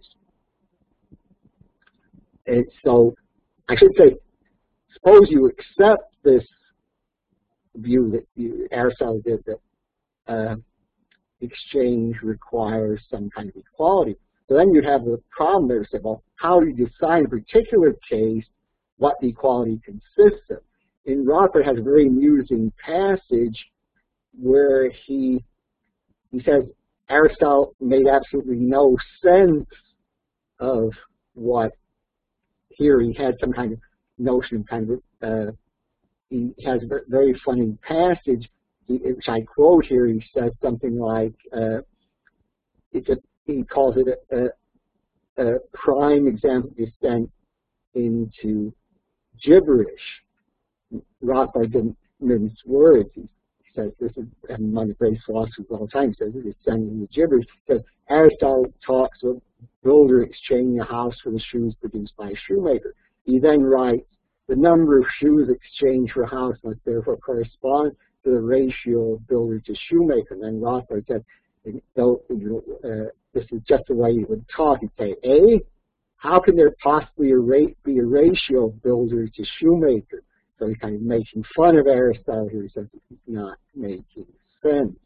And so, I should say, suppose you accept this view that you, Aristotle did, that uh, exchange requires some kind of equality. So then you'd have the problem there, say, well, how do you decide in a particular case what the equality consists of? And Rothbard has a very amusing passage where he he says Aristotle made absolutely no sense of what here he had some kind of notion of kind of uh, he has a very funny passage which I quote here. He says something like uh, it's a, he calls it a, a, a prime example of descent into gibberish. Rothbard didn't mince words. He says this is, and among the great philosophers of all time, he says this is sending the gibberish. Because Aristotle talks of a builder exchanging a house for the shoes produced by a shoemaker. He then writes, the number of shoes exchanged for a house must therefore correspond to the ratio of builder to shoemaker. And then Rothbard said, uh, this is just the way you would talk. He'd say, A, how can there possibly be a ratio of builder to shoemaker? So he's kind of making fun of Aristotle here. He says it's not making sense.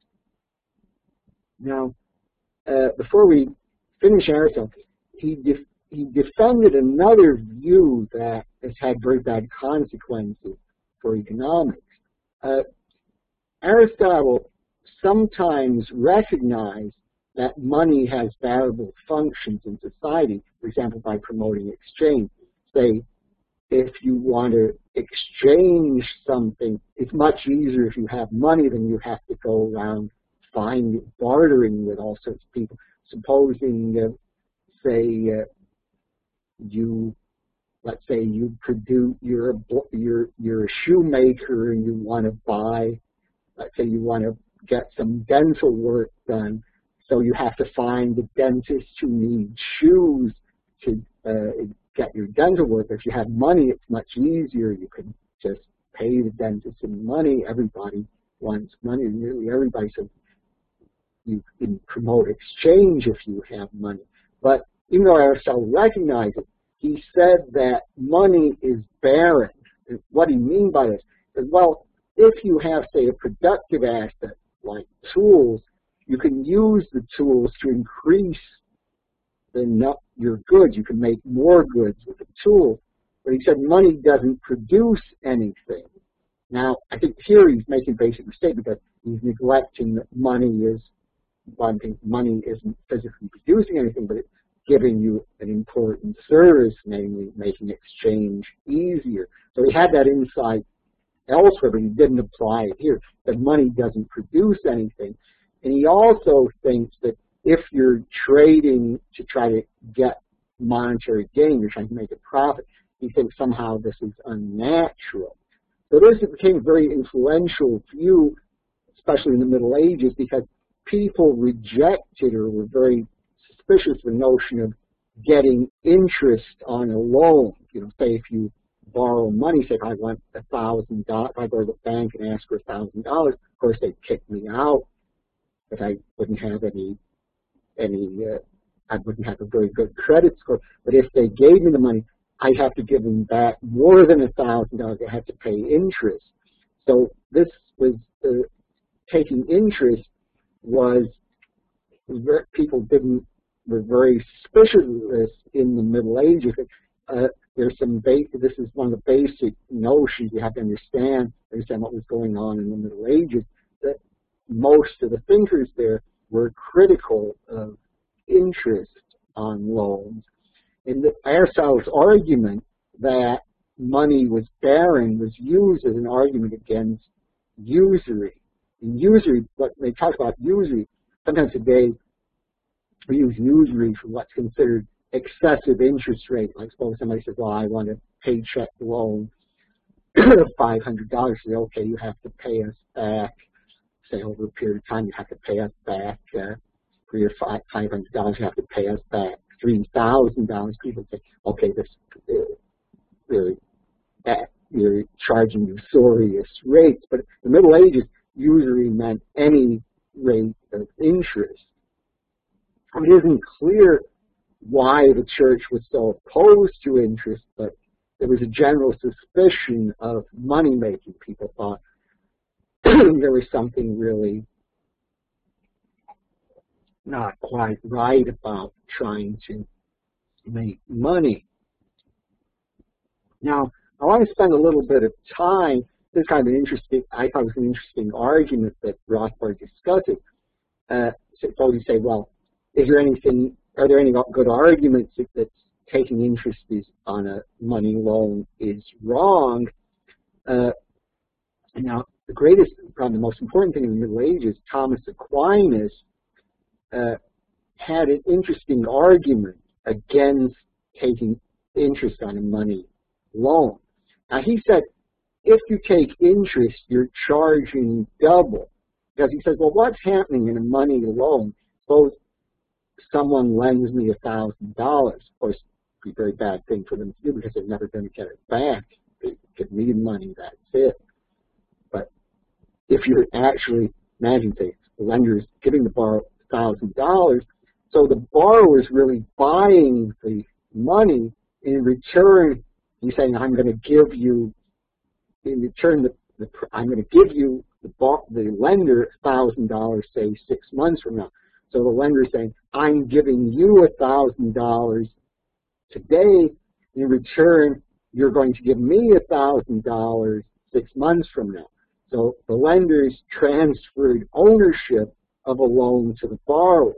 Now, uh, before we finish Aristotle, he, def he defended another view that has had very bad consequences for economics. Uh, Aristotle sometimes recognized that money has valuable functions in society, for example, by promoting exchange. Say, if you want to exchange something, it's much easier if you have money than you have to go around finding, bartering with all sorts of people. Supposing, uh, say, uh, you, let's say you produce, you're a, you're, you're a shoemaker and you want to buy, let's say you want to get some dental work done, so you have to find the dentist who needs shoes to uh, get your dental work. If you have money, it's much easier. You can just pay the dentist in money. Everybody wants money, nearly everybody. So you can promote exchange if you have money. But even though Aristotle recognized it, he said that money is barren. And what do you mean by this? Is, well, if you have, say, a productive asset like tools, you can use the tools to increase the, your goods. You can make more goods with the tool. But he said money doesn't produce anything. Now, I think here he's making a basic mistake because he's neglecting that money is, one thing, money isn't physically producing anything, but it's giving you an important service, namely making exchange easier. So he had that insight elsewhere, but he didn't apply it here, that money doesn't produce anything. And he also thinks that if you're trading to try to get monetary gain, you're trying to make a profit, he thinks somehow this is unnatural. So this became a very influential view, especially in the Middle Ages, because people rejected or were very suspicious of the notion of getting interest on a loan. You know, say if you borrow money, say if I want a thousand dollars, if I go to the bank and ask for a thousand dollars, of course they'd kick me out. But I wouldn't have any, any, uh, I wouldn't have a very good credit score. But if they gave me the money, I'd have to give them back more than a thousand dollars. I had to pay interest. So this was, uh, taking interest was, very, people didn't, were very suspicious of this in the Middle Ages. Uh, there's some, ba this is one of the basic notions you have to understand, understand what was going on in the Middle Ages, that most of the thinkers there were critical of interest on loans. And the, Aristotle's argument that money was barren was used as an argument against usury. In usury, what they talk about usury, sometimes today we use usury for what's considered excessive interest rate. Like suppose somebody says, well, I want a paycheck loan of five hundred dollars. Say, okay, you have to pay us back, say over a period of time, you have to pay us back, uh, for your five hundred dollars, you have to pay us back three thousand dollars. People say, okay, this uh, really, uh, you're charging usurious rates. But in the Middle Ages, usury meant any rate of interest. It isn't clear why the church was so opposed to interest, but there was a general suspicion of money-making. People thought there was something really not quite right about trying to make money. Now, I want to spend a little bit of time, this is kind of an interesting, I thought it was an interesting argument that Rothbard discusses. Uh, suppose you say, well, is there anything, are there any good arguments that, that taking interest is on a money loan is wrong? Uh, and now, the greatest, probably the most important thing in the Middle Ages, Thomas Aquinas uh, had an interesting argument against taking interest on a money loan. Now, he said, if you take interest, you're charging double. Because he says, well, what's happening in a money loan? Suppose someone lends me a thousand dollars. Of course, it'd be a very bad thing for them to do because they're never going to get it back. They give me money, that's it. But if you're actually, imagine, say, the lender is giving the borrower a thousand dollars, so the borrower is really buying the money. In return, he's saying, I'm going to give you, in return, the, the, I'm going to give you, the, the lender, one thousand dollars, say, six months from now. So the lender is saying, I'm giving you one thousand dollars today. In return, you're going to give me one thousand dollars six months from now. So the lender's transferred ownership of a loan to the borrower.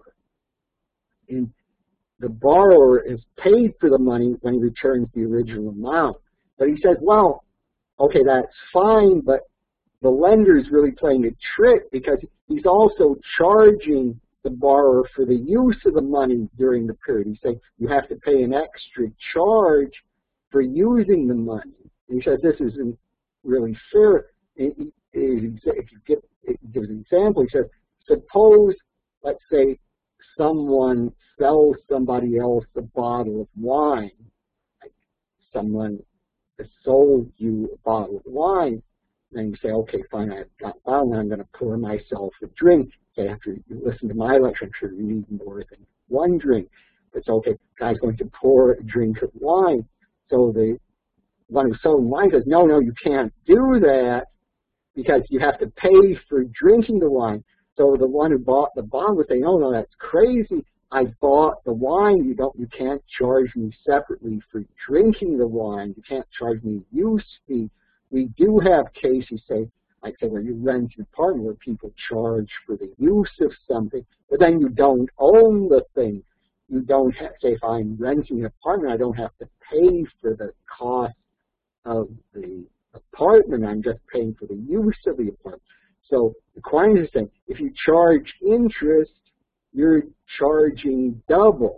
And the borrower is paid for the money when he returns the original amount. But he says, well, okay, that's fine, but the lender is really playing a trick because he's also charging the borrower for the use of the money during the period. He's saying you have to pay an extra charge for using the money. And he says this isn't really fair. If you give, he gives an example, he says, suppose, let's say, someone sells somebody else a bottle of wine. Like someone has sold you a bottle of wine, and you say, okay, fine, I've got a bottle, and I'm going to pour myself a drink. So after you listen to my lecture, I'm sure you need more than one drink. It's okay, the guy's going to pour a drink of wine. So the one who's selling wine says, no, no, you can't do that because you have to pay for drinking the wine. So the one who bought the bottle would say, no, no, that's crazy. I bought the wine. You don't, you can't charge me separately for drinking the wine. You can't charge me use fee. We do have cases, say, like say where you rent an apartment where people charge for the use of something, but then you don't own the thing. You don't have, say, if I'm renting an apartment, I don't have to pay for the cost of the apartment. I'm just paying for the use of the apartment. So Aquinas is saying, if you charge interest, you're charging double.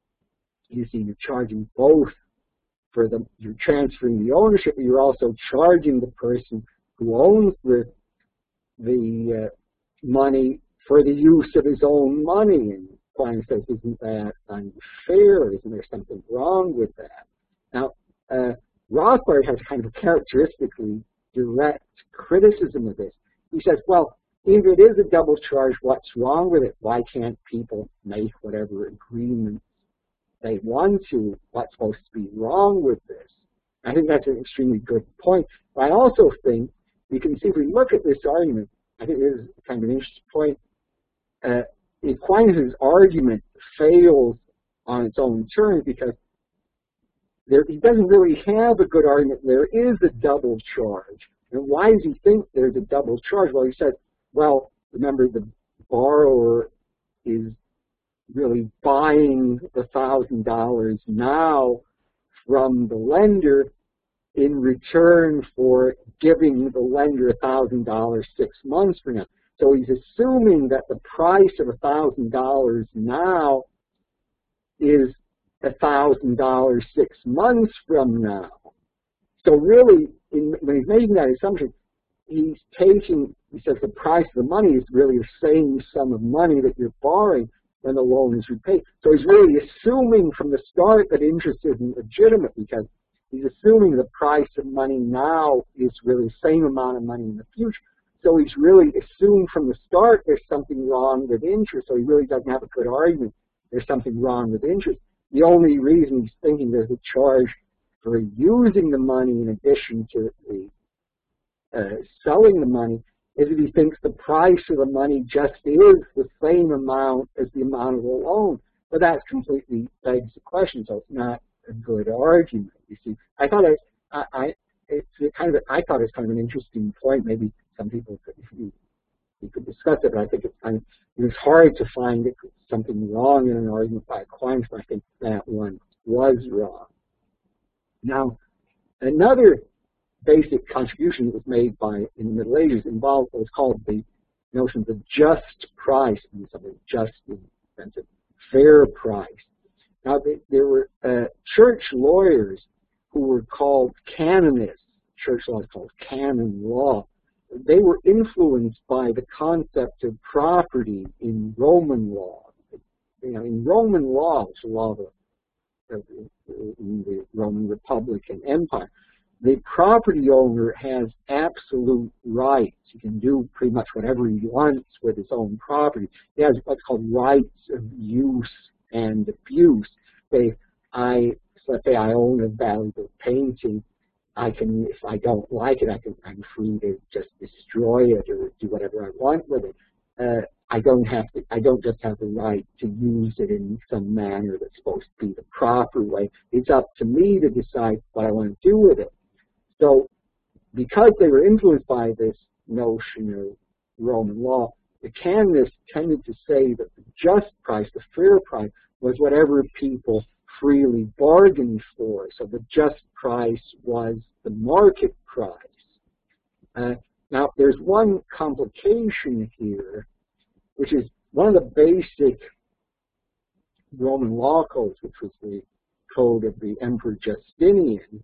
You see, you're charging both for the, you're transferring the ownership, but you're also charging the person who owns the, the uh, money for the use of his own money. And Aquinas says, isn't that unfair? Isn't there something wrong with that? Now, uh, Rothbard has kind of a characteristically direct criticism of this. He says, well, if it is a double charge, what's wrong with it? Why can't people make whatever agreements they want to? What's supposed to be wrong with this? I think that's an extremely good point. But I also think we can see, if we look at this argument, I think this is kind of an interesting point. Uh, Aquinas' argument fails on its own terms because there, he doesn't really have a good argument. There is a double charge. And why does he think there's a double charge? Well, he says, well, remember, the borrower is really buying the one thousand dollars now from the lender in return for giving the lender one thousand dollars six months from now. So he's assuming that the price of one thousand dollars now is one thousand dollars six months from now. So really, in, when he's making that assumption, he's taking, he says the price of the money is really the same sum of money that you're borrowing when the loan is repaid. So he's really assuming from the start that interest isn't legitimate because he's assuming the price of money now is really the same amount of money in the future. So he's really assumed from the start there's something wrong with interest. So he really doesn't have a good argument. There's something wrong with interest. The only reason he's thinking there's a charge for using the money in addition to the uh, selling the money is if he thinks the price of the money just is the same amount as the amount of the loan. But that completely begs the question, so it's not a good argument. You see, I thought it, I, I, it's kind of, I thought it's kind of an interesting point. Maybe some people could, you, you could discuss it, but I think it's kind of, it was hard to find it, something wrong in an argument by Aquinas, but I think that one was wrong. Now, another basic contribution that was made by in the Middle Ages involved what was called the notion of the just price, and something just in the sense of fair price. Now, they, there were uh, church lawyers who were called canonists. Church law is called canon law. They were influenced by the concept of property in Roman law. You know, in Roman law, which is the law of the in the Roman Republic and Empire, the property owner has absolute rights. He can do pretty much whatever he wants with his own property. He has what's called rights of use and abuse. They, I, so let's say I own a valuable painting, I can, if I don't like it, I can, I'm free to just destroy it or do whatever I want with it. Uh, I don't have to, I don't just have the right to use it in some manner that's supposed to be the proper way. It's up to me to decide what I want to do with it. So because they were influenced by this notion of Roman law, the canonists tended to say that the just price, the fair price, was whatever people freely bargained for. So the just price was the market price. Uh, now, there's one complication here, which is one of the basic Roman law codes, which was the code of the Emperor Justinian,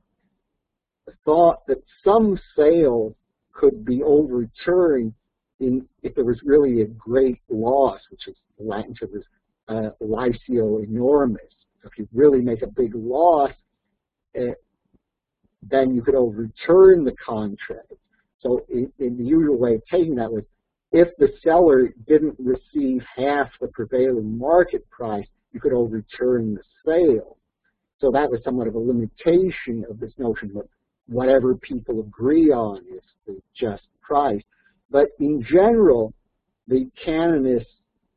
thought that some sales could be overturned in, if there was really a great loss, which is the Latin term is uh, liceo enormis. So if you really make a big loss, uh, then you could overturn the contract. So in, in the usual way of taking that was, if the seller didn't receive half the prevailing market price, you could overturn the sale. So that was somewhat of a limitation of this notion that whatever people agree on is the just price. But in general, the canonists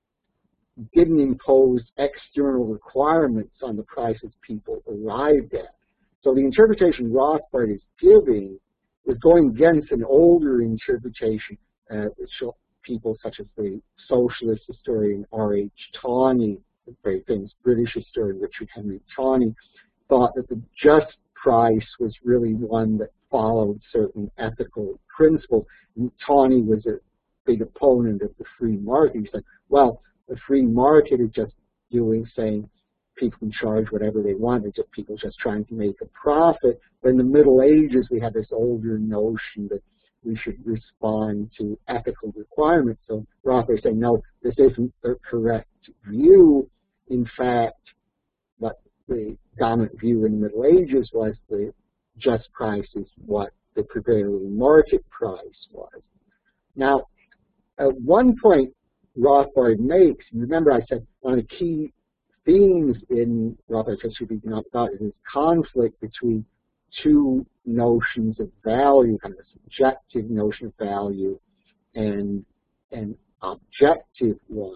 didn't impose external requirements on the prices people arrived at. So the interpretation Rothbard is giving is going against an older interpretation, uh, which people such as the socialist historian R H Tawney, the very famous British historian Richard Henry Tawney, thought that the just price was really one that followed certain ethical principles. And Tawney was a big opponent of the free market. He said, well, the free market is just doing, saying people can charge whatever they want. It's just people just trying to make a profit. But in the Middle Ages, we had this older notion that we should respond to ethical requirements. So Rothbard saying, no, this isn't the correct view. In fact, what the dominant view in the Middle Ages was the just price is what the prevailing market price was. Now, at one point Rothbard makes, remember I said one of the key themes in Rothbard's History of Economic Thought is this conflict between two notions of value, kind of a subjective notion of value and an objective one,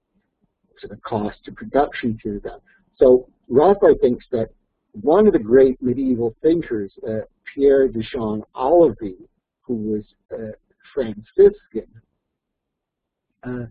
so the cost of production to them. So Rothbard thinks that one of the great medieval thinkers, uh, Pierre de Jean Olivier, who was uh, Franciscan, uh,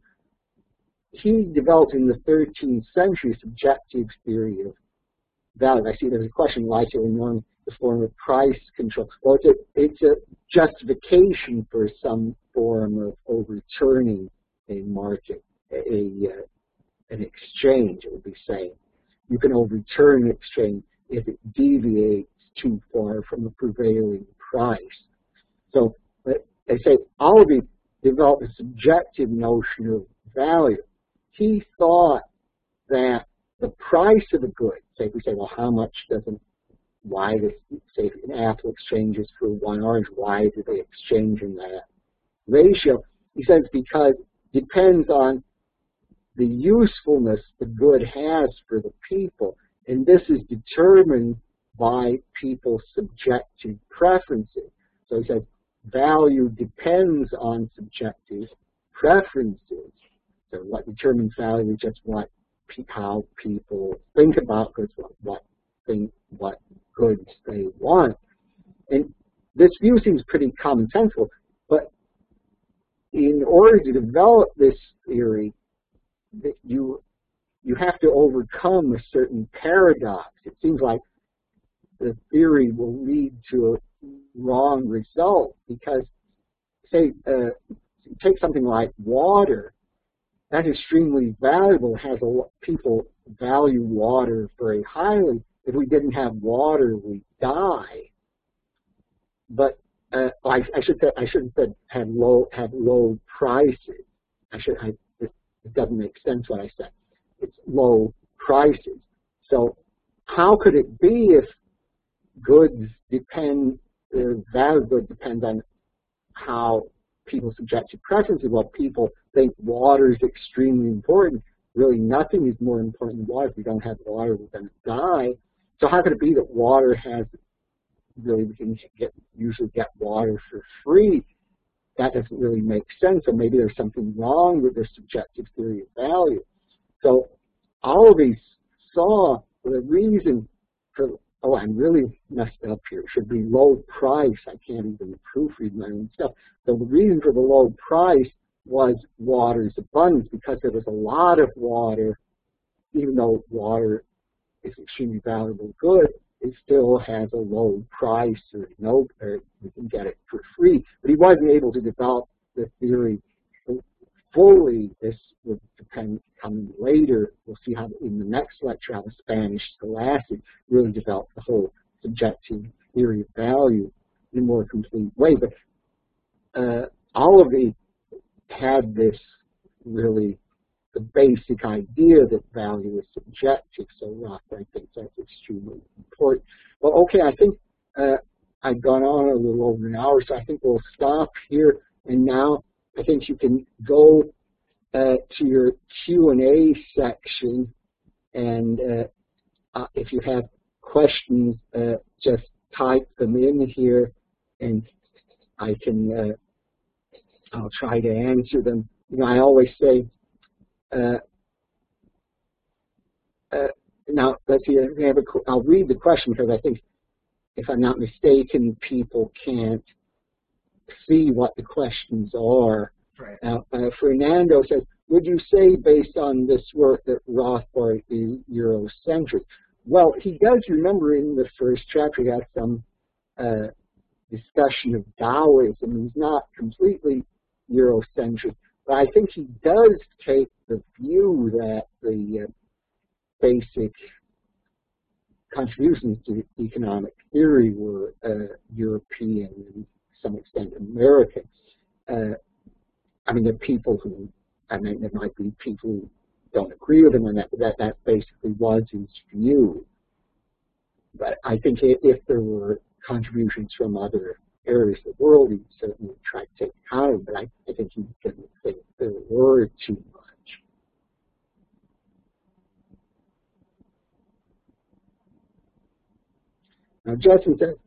he developed in the thirteenth century a subjective theory of value. I see there's a question, liceo enormis, the form of price control. Well, it's a, it's a justification for some form of overturning a market, a, a uh, an exchange, it would be saying. You can overturn an exchange if it deviates too far from the prevailing price. So they say Olivier developed a subjective notion of value. He thought that the price of a good, say if we say, well, how much does an, why does, say if an apple exchanges for one orange, why do they exchange in that ratio? He says because it depends on the usefulness the good has for the people, and this is determined by people's subjective preferences. So he says value depends on subjective preferences. So what determines value is just what how people think about goods, what what think what goods they want. And this view seems pretty commonsensical, but in order to develop this theory, that you you have to overcome a certain paradox. It seems like the theory will lead to a wrong result because, say, uh, take something like water. That's extremely valuable. It has a lot, people value water very highly. If we didn't have water, we'd die. But uh, I, I should say I shouldn't have said have low have low prices. I should. I, it, it doesn't make sense what I said. It's low prices. So how could it be if goods depend, the value of goods depends on how people's subjective preferences? Well, people think water is extremely important. Really, nothing is more important than water. If we don't have water, we're going to die. so how could it be that water has really, we can get, usually get water for free? That doesn't really make sense, or maybe there's something wrong with their subjective theory of value. So all of these saw the reason for, oh, I'm really messed up here. It should be low price. I can't even proofread my own stuff. So the reason for the low price was water's abundance, because there was a lot of water. Even though water is extremely valuable good, it still has a low price, or no, or you can get it for free. But he wasn't able to develop the theory fully. This would depend coming later. We'll see how in the next lecture how the Spanish Scholastic really developed the whole subjective theory of value in a more complete way. But uh, all of these had this really the basic idea that value is subjective. So Rothbard thinks that's extremely important. Well, okay, I think uh, I've gone on a little over an hour, so I think we'll stop here. And now I think you can go uh, to your Q and A section, and uh, uh, if you have questions, uh, just type them in here, and I can, uh, I'll try to answer them. You know, I always say, uh, uh, now let's see, we have a, I'll read the question, because I think, if I'm not mistaken, people can't see what the questions are. Right. Uh, uh, Fernando says, would you say, based on this work, that Rothbard is Eurocentric? Well, he does, remember in the first chapter, he has some uh, discussion of Taoism. He's not completely Eurocentric, but I think he does take the view that the uh, basic contributions to economic theory were uh, European and to some extent American. Uh, I mean, there are people who, I mean, there might be people who don't agree with him, and that, that, that basically was his view. But I think if there were contributions from other areas of the world, he'd certainly try to take account of them, but I, I think he didn't think there were too much. Now, Justin says,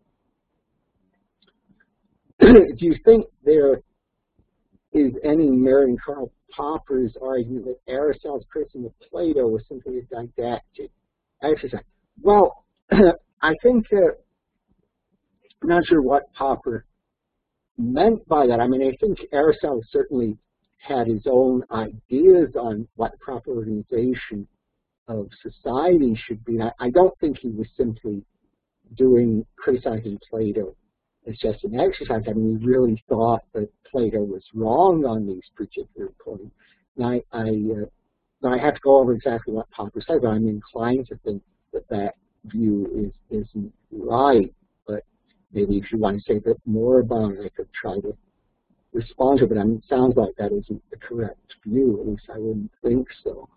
do you think there is any merit in Karl Popper's argument that Aristotle's criticism of Plato was simply a didactic exercise? Well, I think, uh, I'm not sure what Popper meant by that. I mean, I think Aristotle certainly had his own ideas on what the proper organization of society should be. I, I don't think he was simply doing, criticizing Plato as just an exercise. I mean, he really thought that Plato was wrong on these particular points. And I, I, uh, I have to go over exactly what Popper said, but I'm inclined to think that that view is, isn't right. But maybe if you want to say a bit more about it, I could try to respond to it. But I mean, it sounds like that isn't the correct view. At least I wouldn't think so.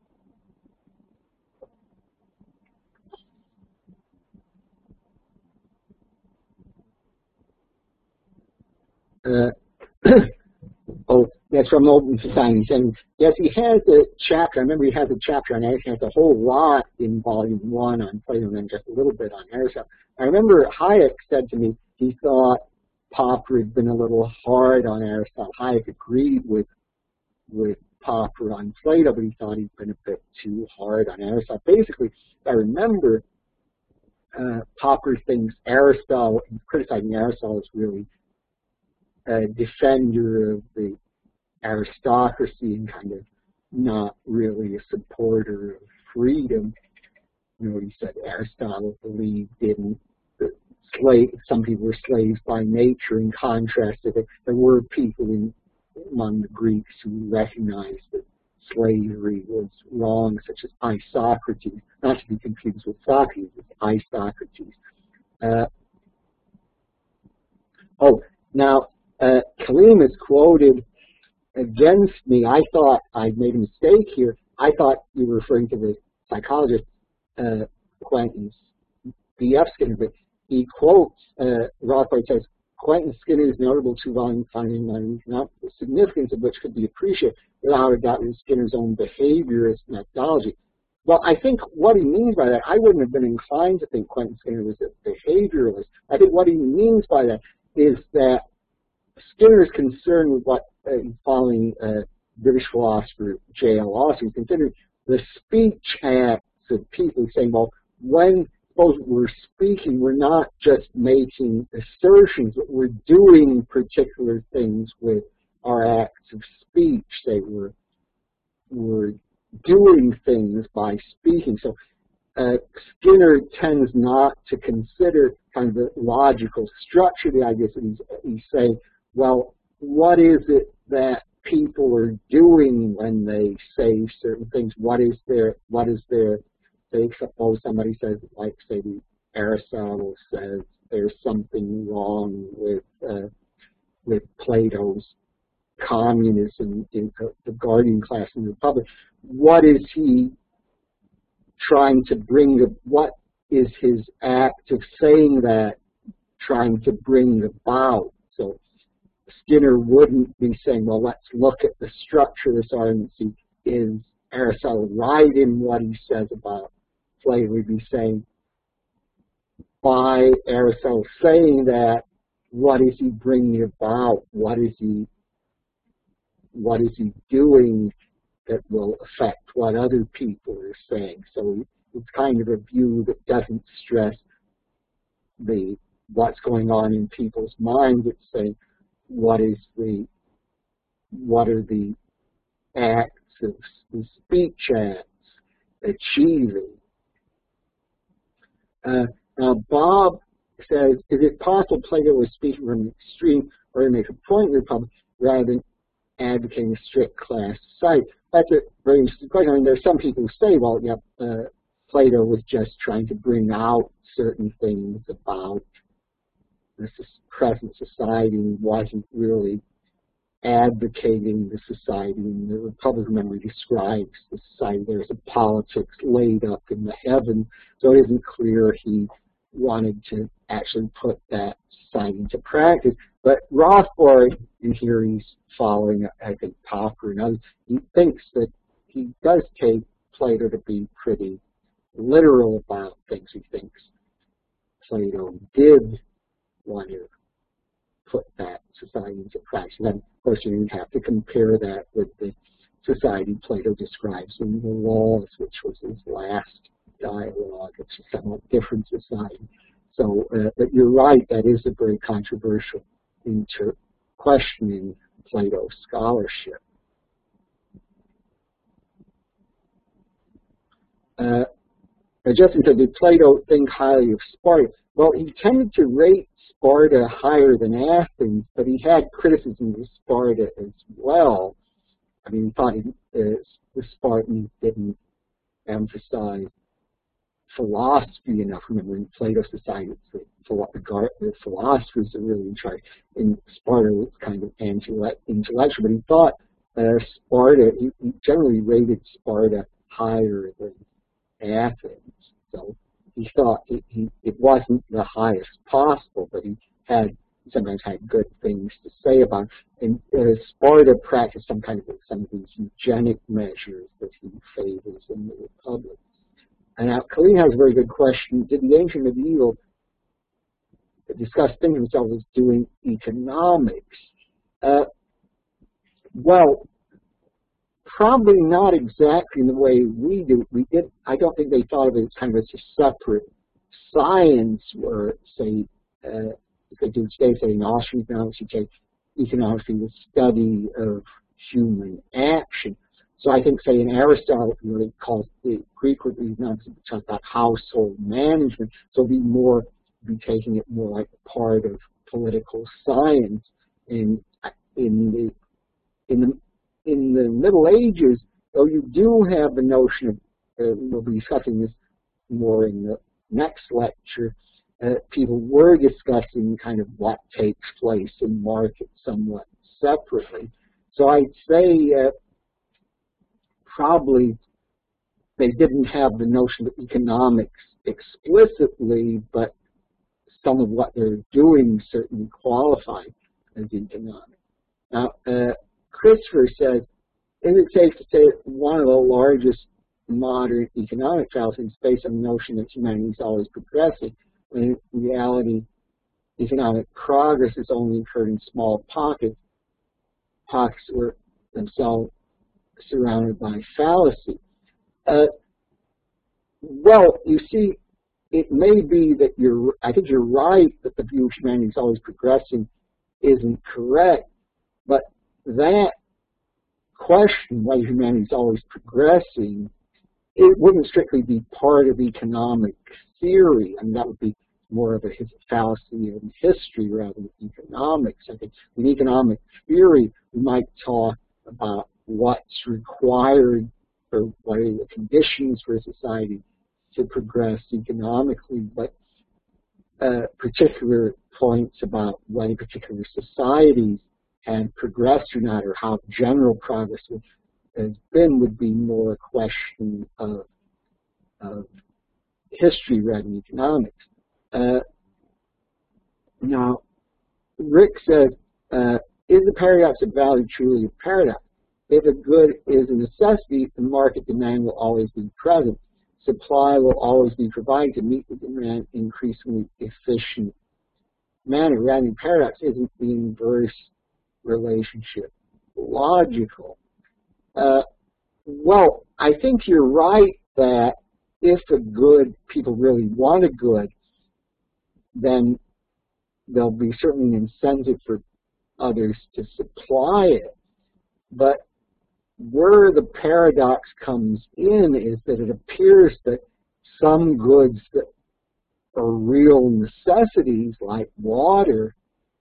Uh, oh, that's from Open Society. And yes, he has a chapter. I remember he has a chapter on Aristotle. He has a whole lot in volume one on Plato, and then just a little bit on Aristotle. I remember Hayek said to me he thought Popper had been a little hard on Aristotle. Hayek agreed with with Popper on Plato, but he thought he'd been a bit too hard on Aristotle. Basically, I remember uh, Popper thinks Aristotle, criticizing Aristotle, is really a defender of the aristocracy and kind of not really a supporter of freedom. You know, he said Aristotle believed in the slave, some people were slaves by nature, in contrast to that there were people in, among the Greeks who recognized that slavery was wrong, such as Isocrates, not to be confused with Socrates, it's Isocrates. Uh, oh, now, Uh, Kaleem is quoted against me. I thought I made a mistake here. I thought you were referring to the psychologist uh, Quentin B F Skinner, but he quotes, uh, Rothbard says, Quentin Skinner's notable two-volume finding on the significance of which could be appreciated without a doubt in Skinner's own behaviorist methodology. well, I think what he means by that, I wouldn't have been inclined to think Quentin Skinner was a behavioralist. I think what he means by that is that Skinner is concerned with what, uh, following uh, British philosopher J L Austin, considering the speech acts of people saying, well, when suppose we're speaking, we're not just making assertions, but we're doing particular things with our acts of speech. Say we're, we're doing things by speaking. So uh, Skinner tends not to consider kind of the logical structure of the ideas that he's, he's saying, well, what is it that people are doing when they say certain things? What is their, what is their, say, suppose somebody says, like, say, Aristotle says there's something wrong with, uh, with Plato's communism in the guardian class in the Republic. What is he trying to bring, what is his act of saying that trying to bring about? So Skinner wouldn't be saying, well, let's look at the structure of this argument. See, is Aristotle right in what he says about Plato? He'd be saying, by Aristotle saying that, what is he bringing about? What is he, what is he doing that will affect what other people are saying? So it's kind of a view that doesn't stress the what's going on in people's minds. It's saying, what is the, what are the acts of the speech acts achieving? Uh, now Bob says, is it possible Plato was speaking from an extreme or to make a point in the Republic rather than advocating a strict class society? That's a very interesting question. I mean, there are some people who say, well, yeah, uh, Plato was just trying to bring out certain things about the present society and wasn't really advocating the society. And the Republic, remember, describes the society. There's a politics laid up in the heaven, so it isn't clear he wanted to actually put that society into practice. But Rothbard, in here he's following, I think, Popper and others, he thinks that he does take Plato to be pretty literal about things. He thinks Plato did want to put that society into practice. And then, of course, you have to compare that with the society Plato describes in the Laws, which was his last dialogue. It's a somewhat different society. So, uh, but you're right, that is a very controversial inter question in Plato's scholarship. Uh, Justin said, did Plato think highly of Sparta? Well, he tended to rate Sparta higher than Athens, but he had criticism of Sparta as well. I mean, he thought he, uh, the Spartans didn't emphasize philosophy enough. Remember, in Plato's society, it's the, the philosophers are really in charge. In Sparta, it's kind of intellectual, but he thought uh, Sparta, he, he generally rated Sparta higher than Athens. So he thought it, he, it wasn't the highest possible, but he had sometimes had good things to say about it. And uh, Sparta practiced some kind of some of these eugenic measures that he favors in the Republic. And now Colleen has a very good question. Did the ancient medieval discuss thinking themselves as doing economics? Uh, well, probably not exactly in the way we do. We did. I don't think they thought of it as kind of as a separate science, where, say, uh, you could do today, say, in Austrian economics, you take economics as the study of human action. So I think, say, in Aristotle, you know, they call the Greek word economics, we talk about household management. So be more, be taking it more like a part of political science. And in the in the in the Middle Ages, though, you do have the notion of, uh, we'll be discussing this more in the next lecture, uh, people were discussing kind of what takes place in markets somewhat separately. So I'd say uh, probably they didn't have the notion of economics explicitly, but some of what they're doing certainly qualify as economics. Now, uh, Christopher says, is it safe to say that one of the largest modern economic fallacy is based on the notion that humanity is always progressing, when in reality, economic progress is only occurred in small pockets, pockets were themselves surrounded by fallacy. Uh, well, you see, it may be that you're, I think you're right that the view of humanity is always progressing isn't correct, but that question, why humanity is always progressing, it wouldn't strictly be part of economic theory. I mean, that would be more of a fallacy in history rather than economics. I think in economic theory, we might talk about what's required or what are the conditions for a society to progress economically, but uh, particular points about whether particular societies had progressed or not, or how general progress has been, would be more a question of, of history rather than economics. Uh, now, Rick says, uh, is the paradox of value truly a paradox? If a good is a necessity, the market demand will always be present. Supply will always be provided to meet the demand in increasingly efficient manner. Rather than paradox isn't the inverse relationship logical. Uh, well, I think you're right that if a good, people really want a good, then there'll be certainly an incentive for others to supply it. But where the paradox comes in is that it appears that some goods that are real necessities, like water,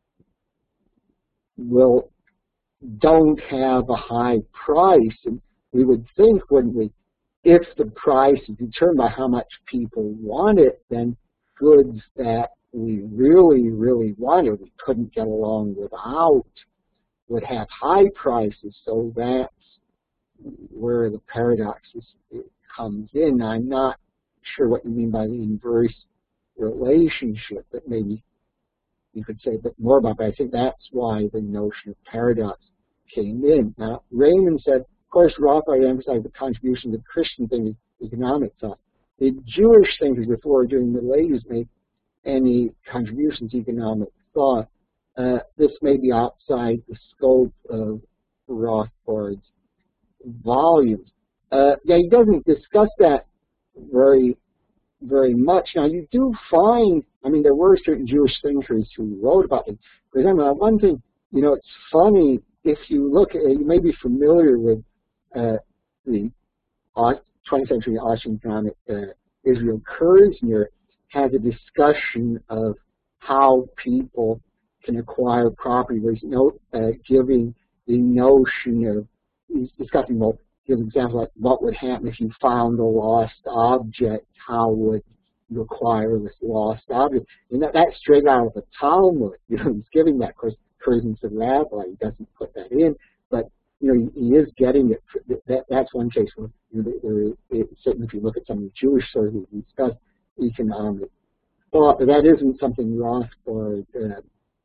will don't have a high price. And we would think, wouldn't we, if the price is determined by how much people want it, then goods that we really, really wanted, we couldn't get along without, would have high prices. So that's where the paradox is, it comes in. I'm not sure what you mean by the inverse relationship, but maybe you could say a bit more about that. I think that's why the notion of paradox came in. Now, Raymond said, of course, Rothbard emphasized the contribution of Christian thinking to economic thought. The Jewish thinkers before during the Middle Ages made any contributions to economic thought. Uh, this may be outside the scope of Rothbard's volumes. Uh, yeah, he doesn't discuss that very, very much. Now, you do find, I mean, there were certain Jewish thinkers who wrote about it. For example, one thing, you know, it's funny, if you look at, you may be familiar with uh, the twentieth century Austrian economic, uh, Israel Kirzner has a discussion of how people can acquire property. There's no uh, giving the notion of, he's discussing, well, give an example like what would happen if you found a lost object, how would you acquire this lost object? And that, that's straight out of the Talmud. You know, he's giving that. Of course, Kirzner's a rabbi, he doesn't put that in, but you know, he, he is getting it. That, that's one case where, you know, there, it, certainly if you look at some of the Jewish sources, we discuss economic thought, but that isn't something Rothbard uh,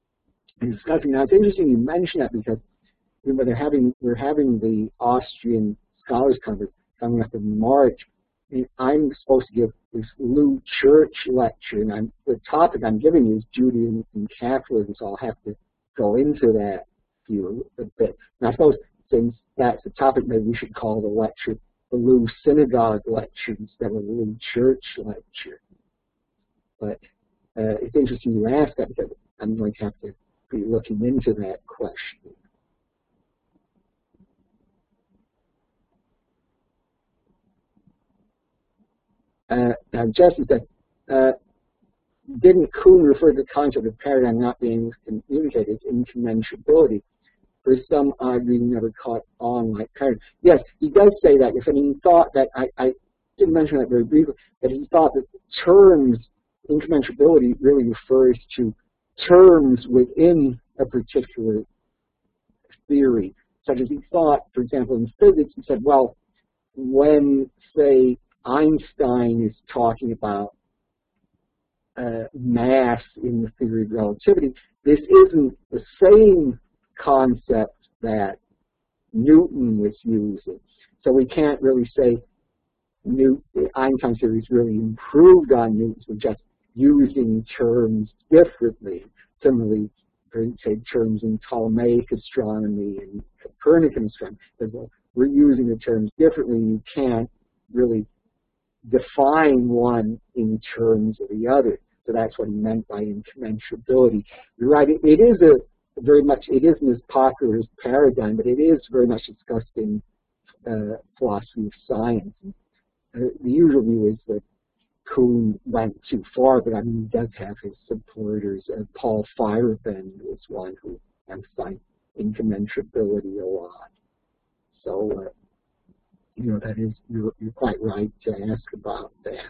is discussing. Now, it's interesting you mention that because you know, they're having, we're having the Austrian Scholars Conference coming up in March, and I'm supposed to give this Lou Church lecture, and I'm, the topic I'm giving is Judaism and Catholicism, so I'll have to go into that view a bit. And I suppose since that's the topic, maybe we should call the lecture the Lou Synagogue Lecture instead of the Lou Church Lecture. But uh, it's interesting you ask that because I'm going to have to be looking into that question. Uh, now, Jesse said, uh, didn't Kuhn refer to the concept of paradigm not being communicated as incommensurability? For some odd reason, never caught on like paradigm. Yes, he does say that. If he thought that, I, I didn't mention that very briefly, that he thought that terms, incommensurability really refers to terms within a particular theory, such as he thought, for example, in physics, he said, well, when, say, Einstein is talking about uh, mass in the theory of relativity, this isn't the same concept that Newton was using. So we can't really say New, Einstein's theories really improved on Newton's with just using terms differently. Similarly, for say terms in Ptolemaic astronomy and Copernican astronomy, well, we're using the terms differently. You can't really define one in terms of the other. So that's what he meant by incommensurability. You're right. It, it is a very much. It isn't as popular as paradigm, but it is very much discussed in uh, philosophy of science. Uh, the usual view is that Kuhn went too far, but I mean, he does have his supporters. Uh, Paul Feyerabend was one who emphasized incommensurability a lot. So, uh, you know, that is, you're, you're quite right to ask about that.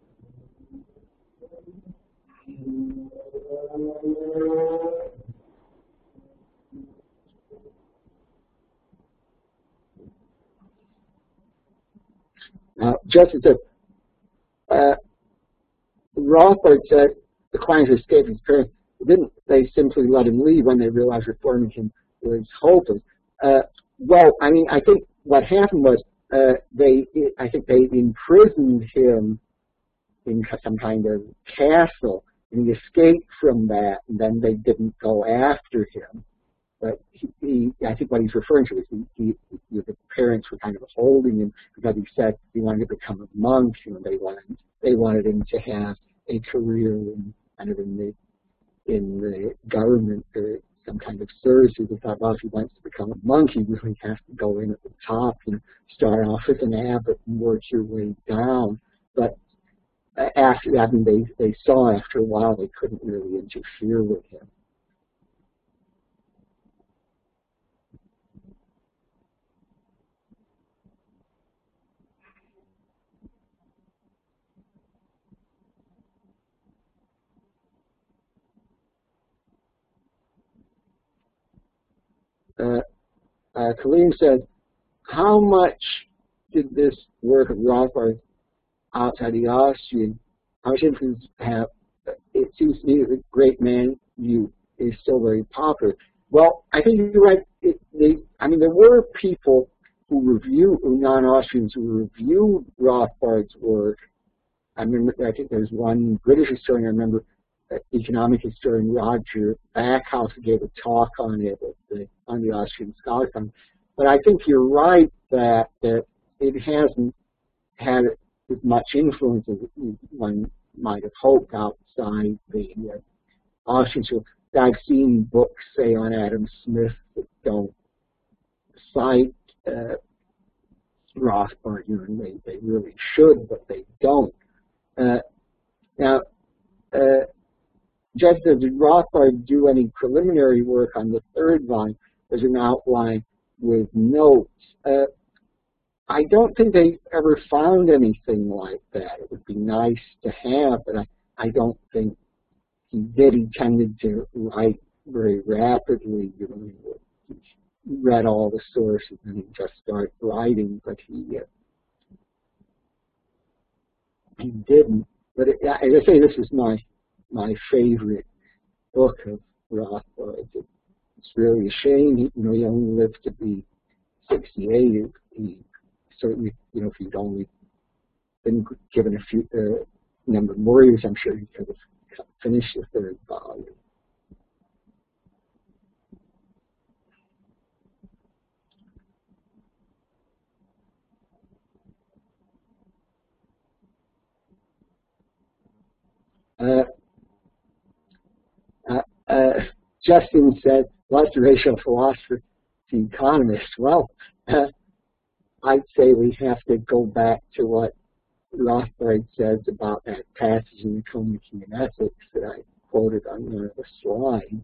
Now, just as a, uh, Rothbard said the client escaped his parents, didn't they simply let him leave when they realized reforming him was hopeless? Uh, well, I mean, I think what happened was uh, they, I think they imprisoned him in some kind of castle, and he escaped from that, and then they didn't go after him. But he, he, I think what he's referring to is he, he, he, the parents were kind of holding him because he said he wanted to become a monk. You know, they wanted they wanted him to have a career in kind of in the in the government or some kind of services. They thought, well, if he wants to become a monk, he really has to go in at the top and start off as an abbot and work your way down. But after, I mean, they they saw after a while they couldn't really interfere with him. Uh, uh, Kaleem said, how much did this work of Rothbard outside the Austrian, how much influence have? It seems to me that the great man view is still very popular. Well, I think you're right. It, they, I mean, there were people who review, non-Austrians who reviewed Rothbard's work. I remember, I think there's one British historian, I remember, uh, economic historian Roger Backhouse gave a talk on it at the, on the Austrian Scholar Fund. But I think you're right that, that it hasn't had as much influence as one might have hoped outside the uh, Austrian school. I've seen books, say, on Adam Smith that don't cite uh, Rothbard, you know, and they, they really should, but they don't. Uh, now, uh, just as did Rothbard do any preliminary work on the third volume, there's an outline with notes. Uh, I don't think they ever found anything like that. It would be nice to have, but I, I don't think he did. He tended to write very rapidly. You know, he read all the sources and he'd just start writing, but he uh, he didn't. But it, as I say, this is my my favorite book of Rothbard. It, it's really a shame. He, you know, he only lived to be sixty-eight. He certainly, you know, if he'd only been given a few uh, number more years, I'm sure he could have finished the third volume. Uh, uh, uh, Justin said, what's the ratio of philosopher to economist? Well, uh, I'd say we have to go back to what Rothbard says about that passage in Nicomachean Ethics that I quoted on one of the slides.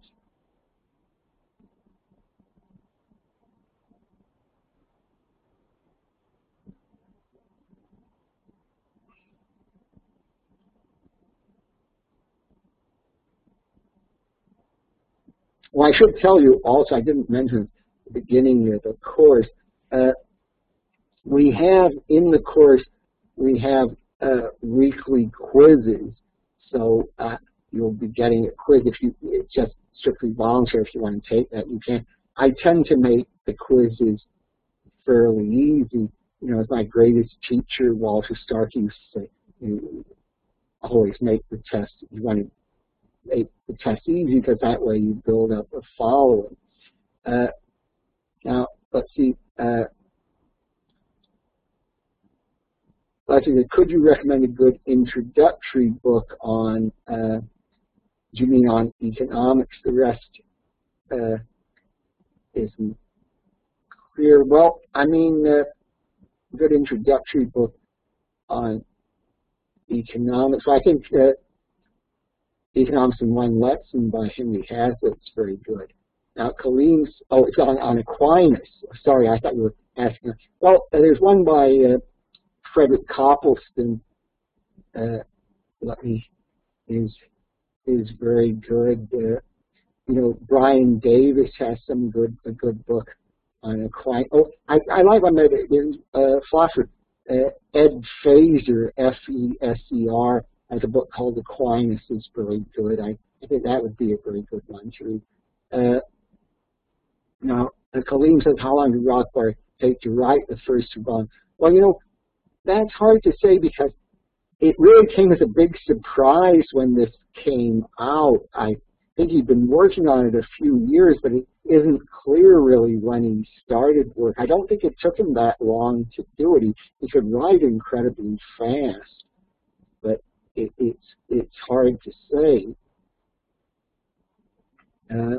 Well, I should tell you also, I didn't mention at the beginning of the course, uh, we have in the course, we have uh, weekly quizzes. So uh, you'll be getting a quiz if you, it's just strictly volunteer. If you want to take that, you can. I tend to make the quizzes fairly easy. you know, as my greatest teacher, Walter Stark, used to say, you always make the test, you want to make the test easy because that way you build up a following. Uh, now, let's see. Uh, let's see. Could you recommend a good introductory book on, uh, do you mean on economics? The rest uh, isn't clear. Well, I mean, uh, a good introductory book on economics. I think uh, Economics in One Lesson by Henry Hazlitt's very good. Now, Coleen's, oh, it's on, on Aquinas. Sorry, I thought you were asking. Well, uh, there's one by uh, Frederick Copleston. Uh, let me, is is very good. Uh, you know, Brian Davis has some good a good book on Aquinas. Oh, I, I like one that is uh, philosopher uh, Ed Feser, F E S E R, has a book called Aquinas. Is very good. I, I think that would be a very good one to read. Uh, now, uh, Colleen says, how long did Rothbard take to write the first two volumes? Well, you know, that's hard to say because it really came as a big surprise when this came out. I think he'd been working on it a few years, but it isn't clear really when he started work. I don't think it took him that long to do it. He, he could write incredibly fast, but it, it's it's hard to say. Uh,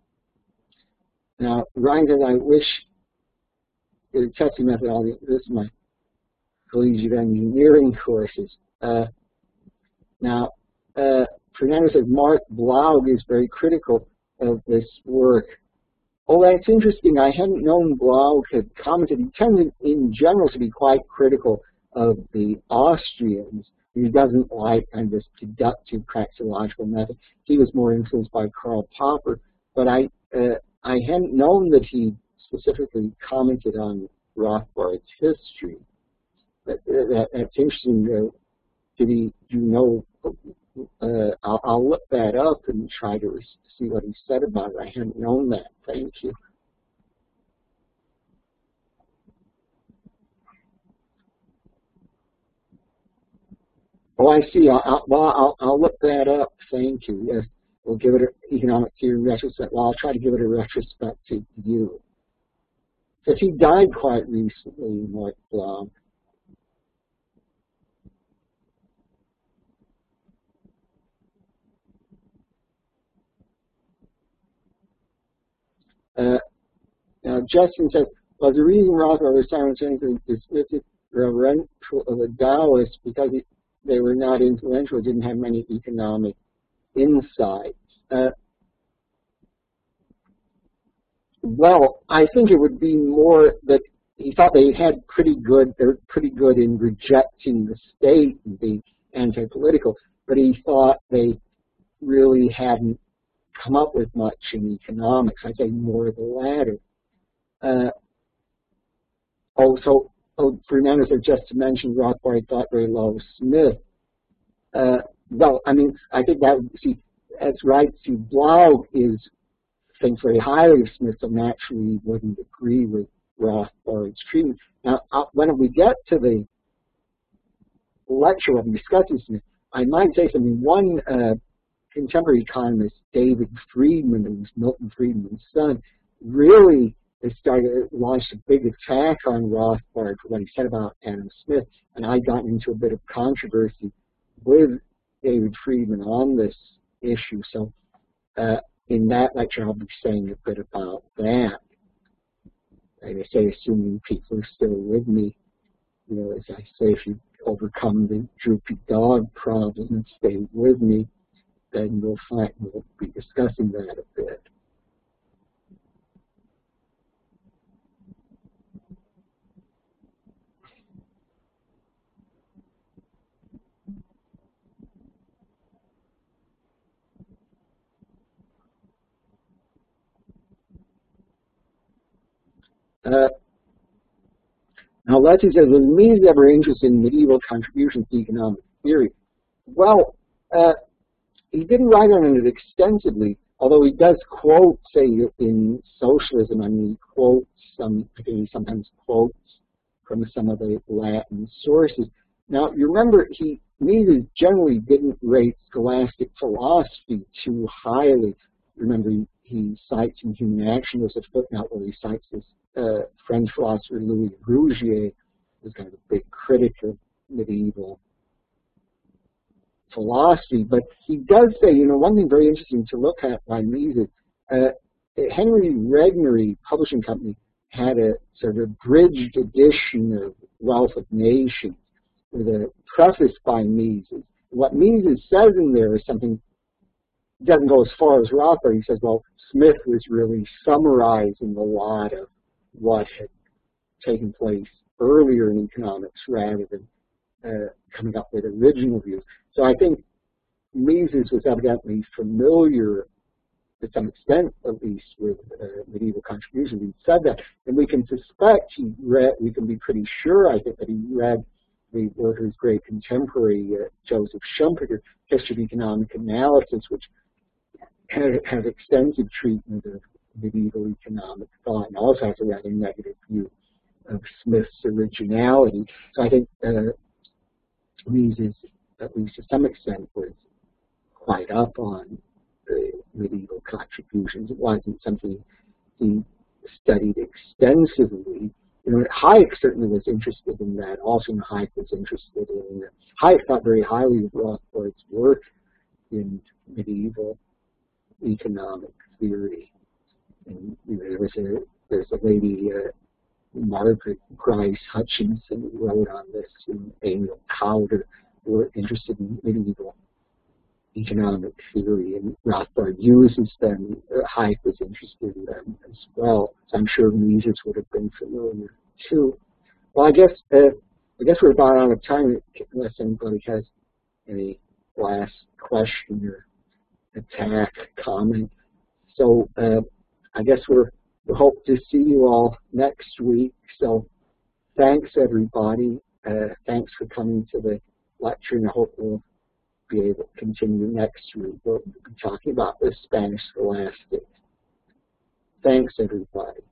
now, Ryan says, I wish the testing methodology, this is my collegiate engineering courses. Uh, now, uh, Fernando says, Mark Blaug is very critical of this work. Oh, that's interesting. I hadn't known Blaug had commented. He tends in general to be quite critical of the Austrians. He doesn't like kind of this deductive praxeological method. He was more influenced by Karl Popper, but I uh, I hadn't known that he specifically commented on Rothbard's history. But uh, that, that's interesting. Uh, did he, do you know, uh, I'll, I'll look that up and try to see what he said about it. I hadn't known that. Thank you. Oh, I see. I'll, I'll, well, I'll, I'll look that up. Thank you. Yes, we'll give it an economic theory retrospect. Well, I'll try to give it a retrospective view. Because he died quite recently, Mark Blaug. Uh, now, Justin says, well, the reason Rothbard was simultaneously dismissive reverential of the Taoists because he, they were not influential, didn't have many economic insights. Uh, well, I think it would be more that he thought they had pretty good, they're pretty good in rejecting the state and being anti-political, but he thought they really hadn't come up with much in economics. I think more of the latter. Uh, oh, so oh, Fernando said, just to mention, Rothbard thought very low of Smith. Uh, well, I mean, I think that, see, that's right. See, Blaug is, thinks very highly of Smith, so naturally wouldn't agree with Rothbard's treatment. Now, uh, when we get to the lecture when we discuss Smith, I might say something. One uh, contemporary economist, David Friedman, who's Milton Friedman's son, really has started, launched a big attack on Rothbard for what he said about Adam Smith, and I got into a bit of controversy with David Friedman on this issue. So uh, in that lecture, I'll be saying a bit about that. Like I say, assuming people are still with me, you know, as I say, if you overcome the droopy dog problem and stay with me, then we'll find we'll be discussing that a bit. Uh, now, Leslie says, was Mises ever interested in medieval contributions to economic theory? Well, uh, he didn't write on it extensively, although he does quote, say, in Socialism, I mean, he quotes some, I think he sometimes quotes from some of the Latin sources. Now, you remember, he Mises generally didn't rate scholastic philosophy too highly. Remember, he, he cites in Human Action, there's a footnote where he cites this uh, French philosopher Louis Rougier, who's kind of a big critic of medieval philosophy. But he does say, you know, one thing very interesting to look at by Mises, uh, Henry Regnery Publishing Company had a sort of abridged edition of Wealth of Nations with a preface by Mises. What Mises says in there is something, doesn't go as far as Rothbard. He says, well, Smith was really summarizing a lot of what had taken place earlier in economics rather than uh, coming up with original views. So I think Mises was evidently familiar, to some extent at least, with uh, medieval contributions. He said that, and we can suspect he read, we can be pretty sure, I think, that he read the work of his great contemporary, uh, Joseph Schumpeter, History of Economic Analysis, which has, has extensive treatment of medieval economic thought and also has a rather negative view of Smith's originality. So I think uh, Mises, at least to some extent, was quite up on the medieval contributions. It wasn't something he studied extensively. You know, Hayek certainly was interested in that. Also, Hayek was interested in it. Hayek thought very highly of Rothbard's work in medieval economic theory. And you know, there was a there's a lady, uh, Margaret Grice Hutchinson, who wrote on this, and Emil Cowder, who were interested in medieval economic theory, and Rothbard uses them. Uh, Hayek was interested in them as well. So I'm sure Mises would have been familiar too. Well, I guess uh, I guess we're about out of time, unless anybody has any last question or attack, comment. So uh, I guess we're we hope to see you all next week. So thanks everybody. Uh, thanks for coming to the lecture, and I hope we'll be able to continue next week. We'll be talking about the Spanish scholastics. Thanks everybody.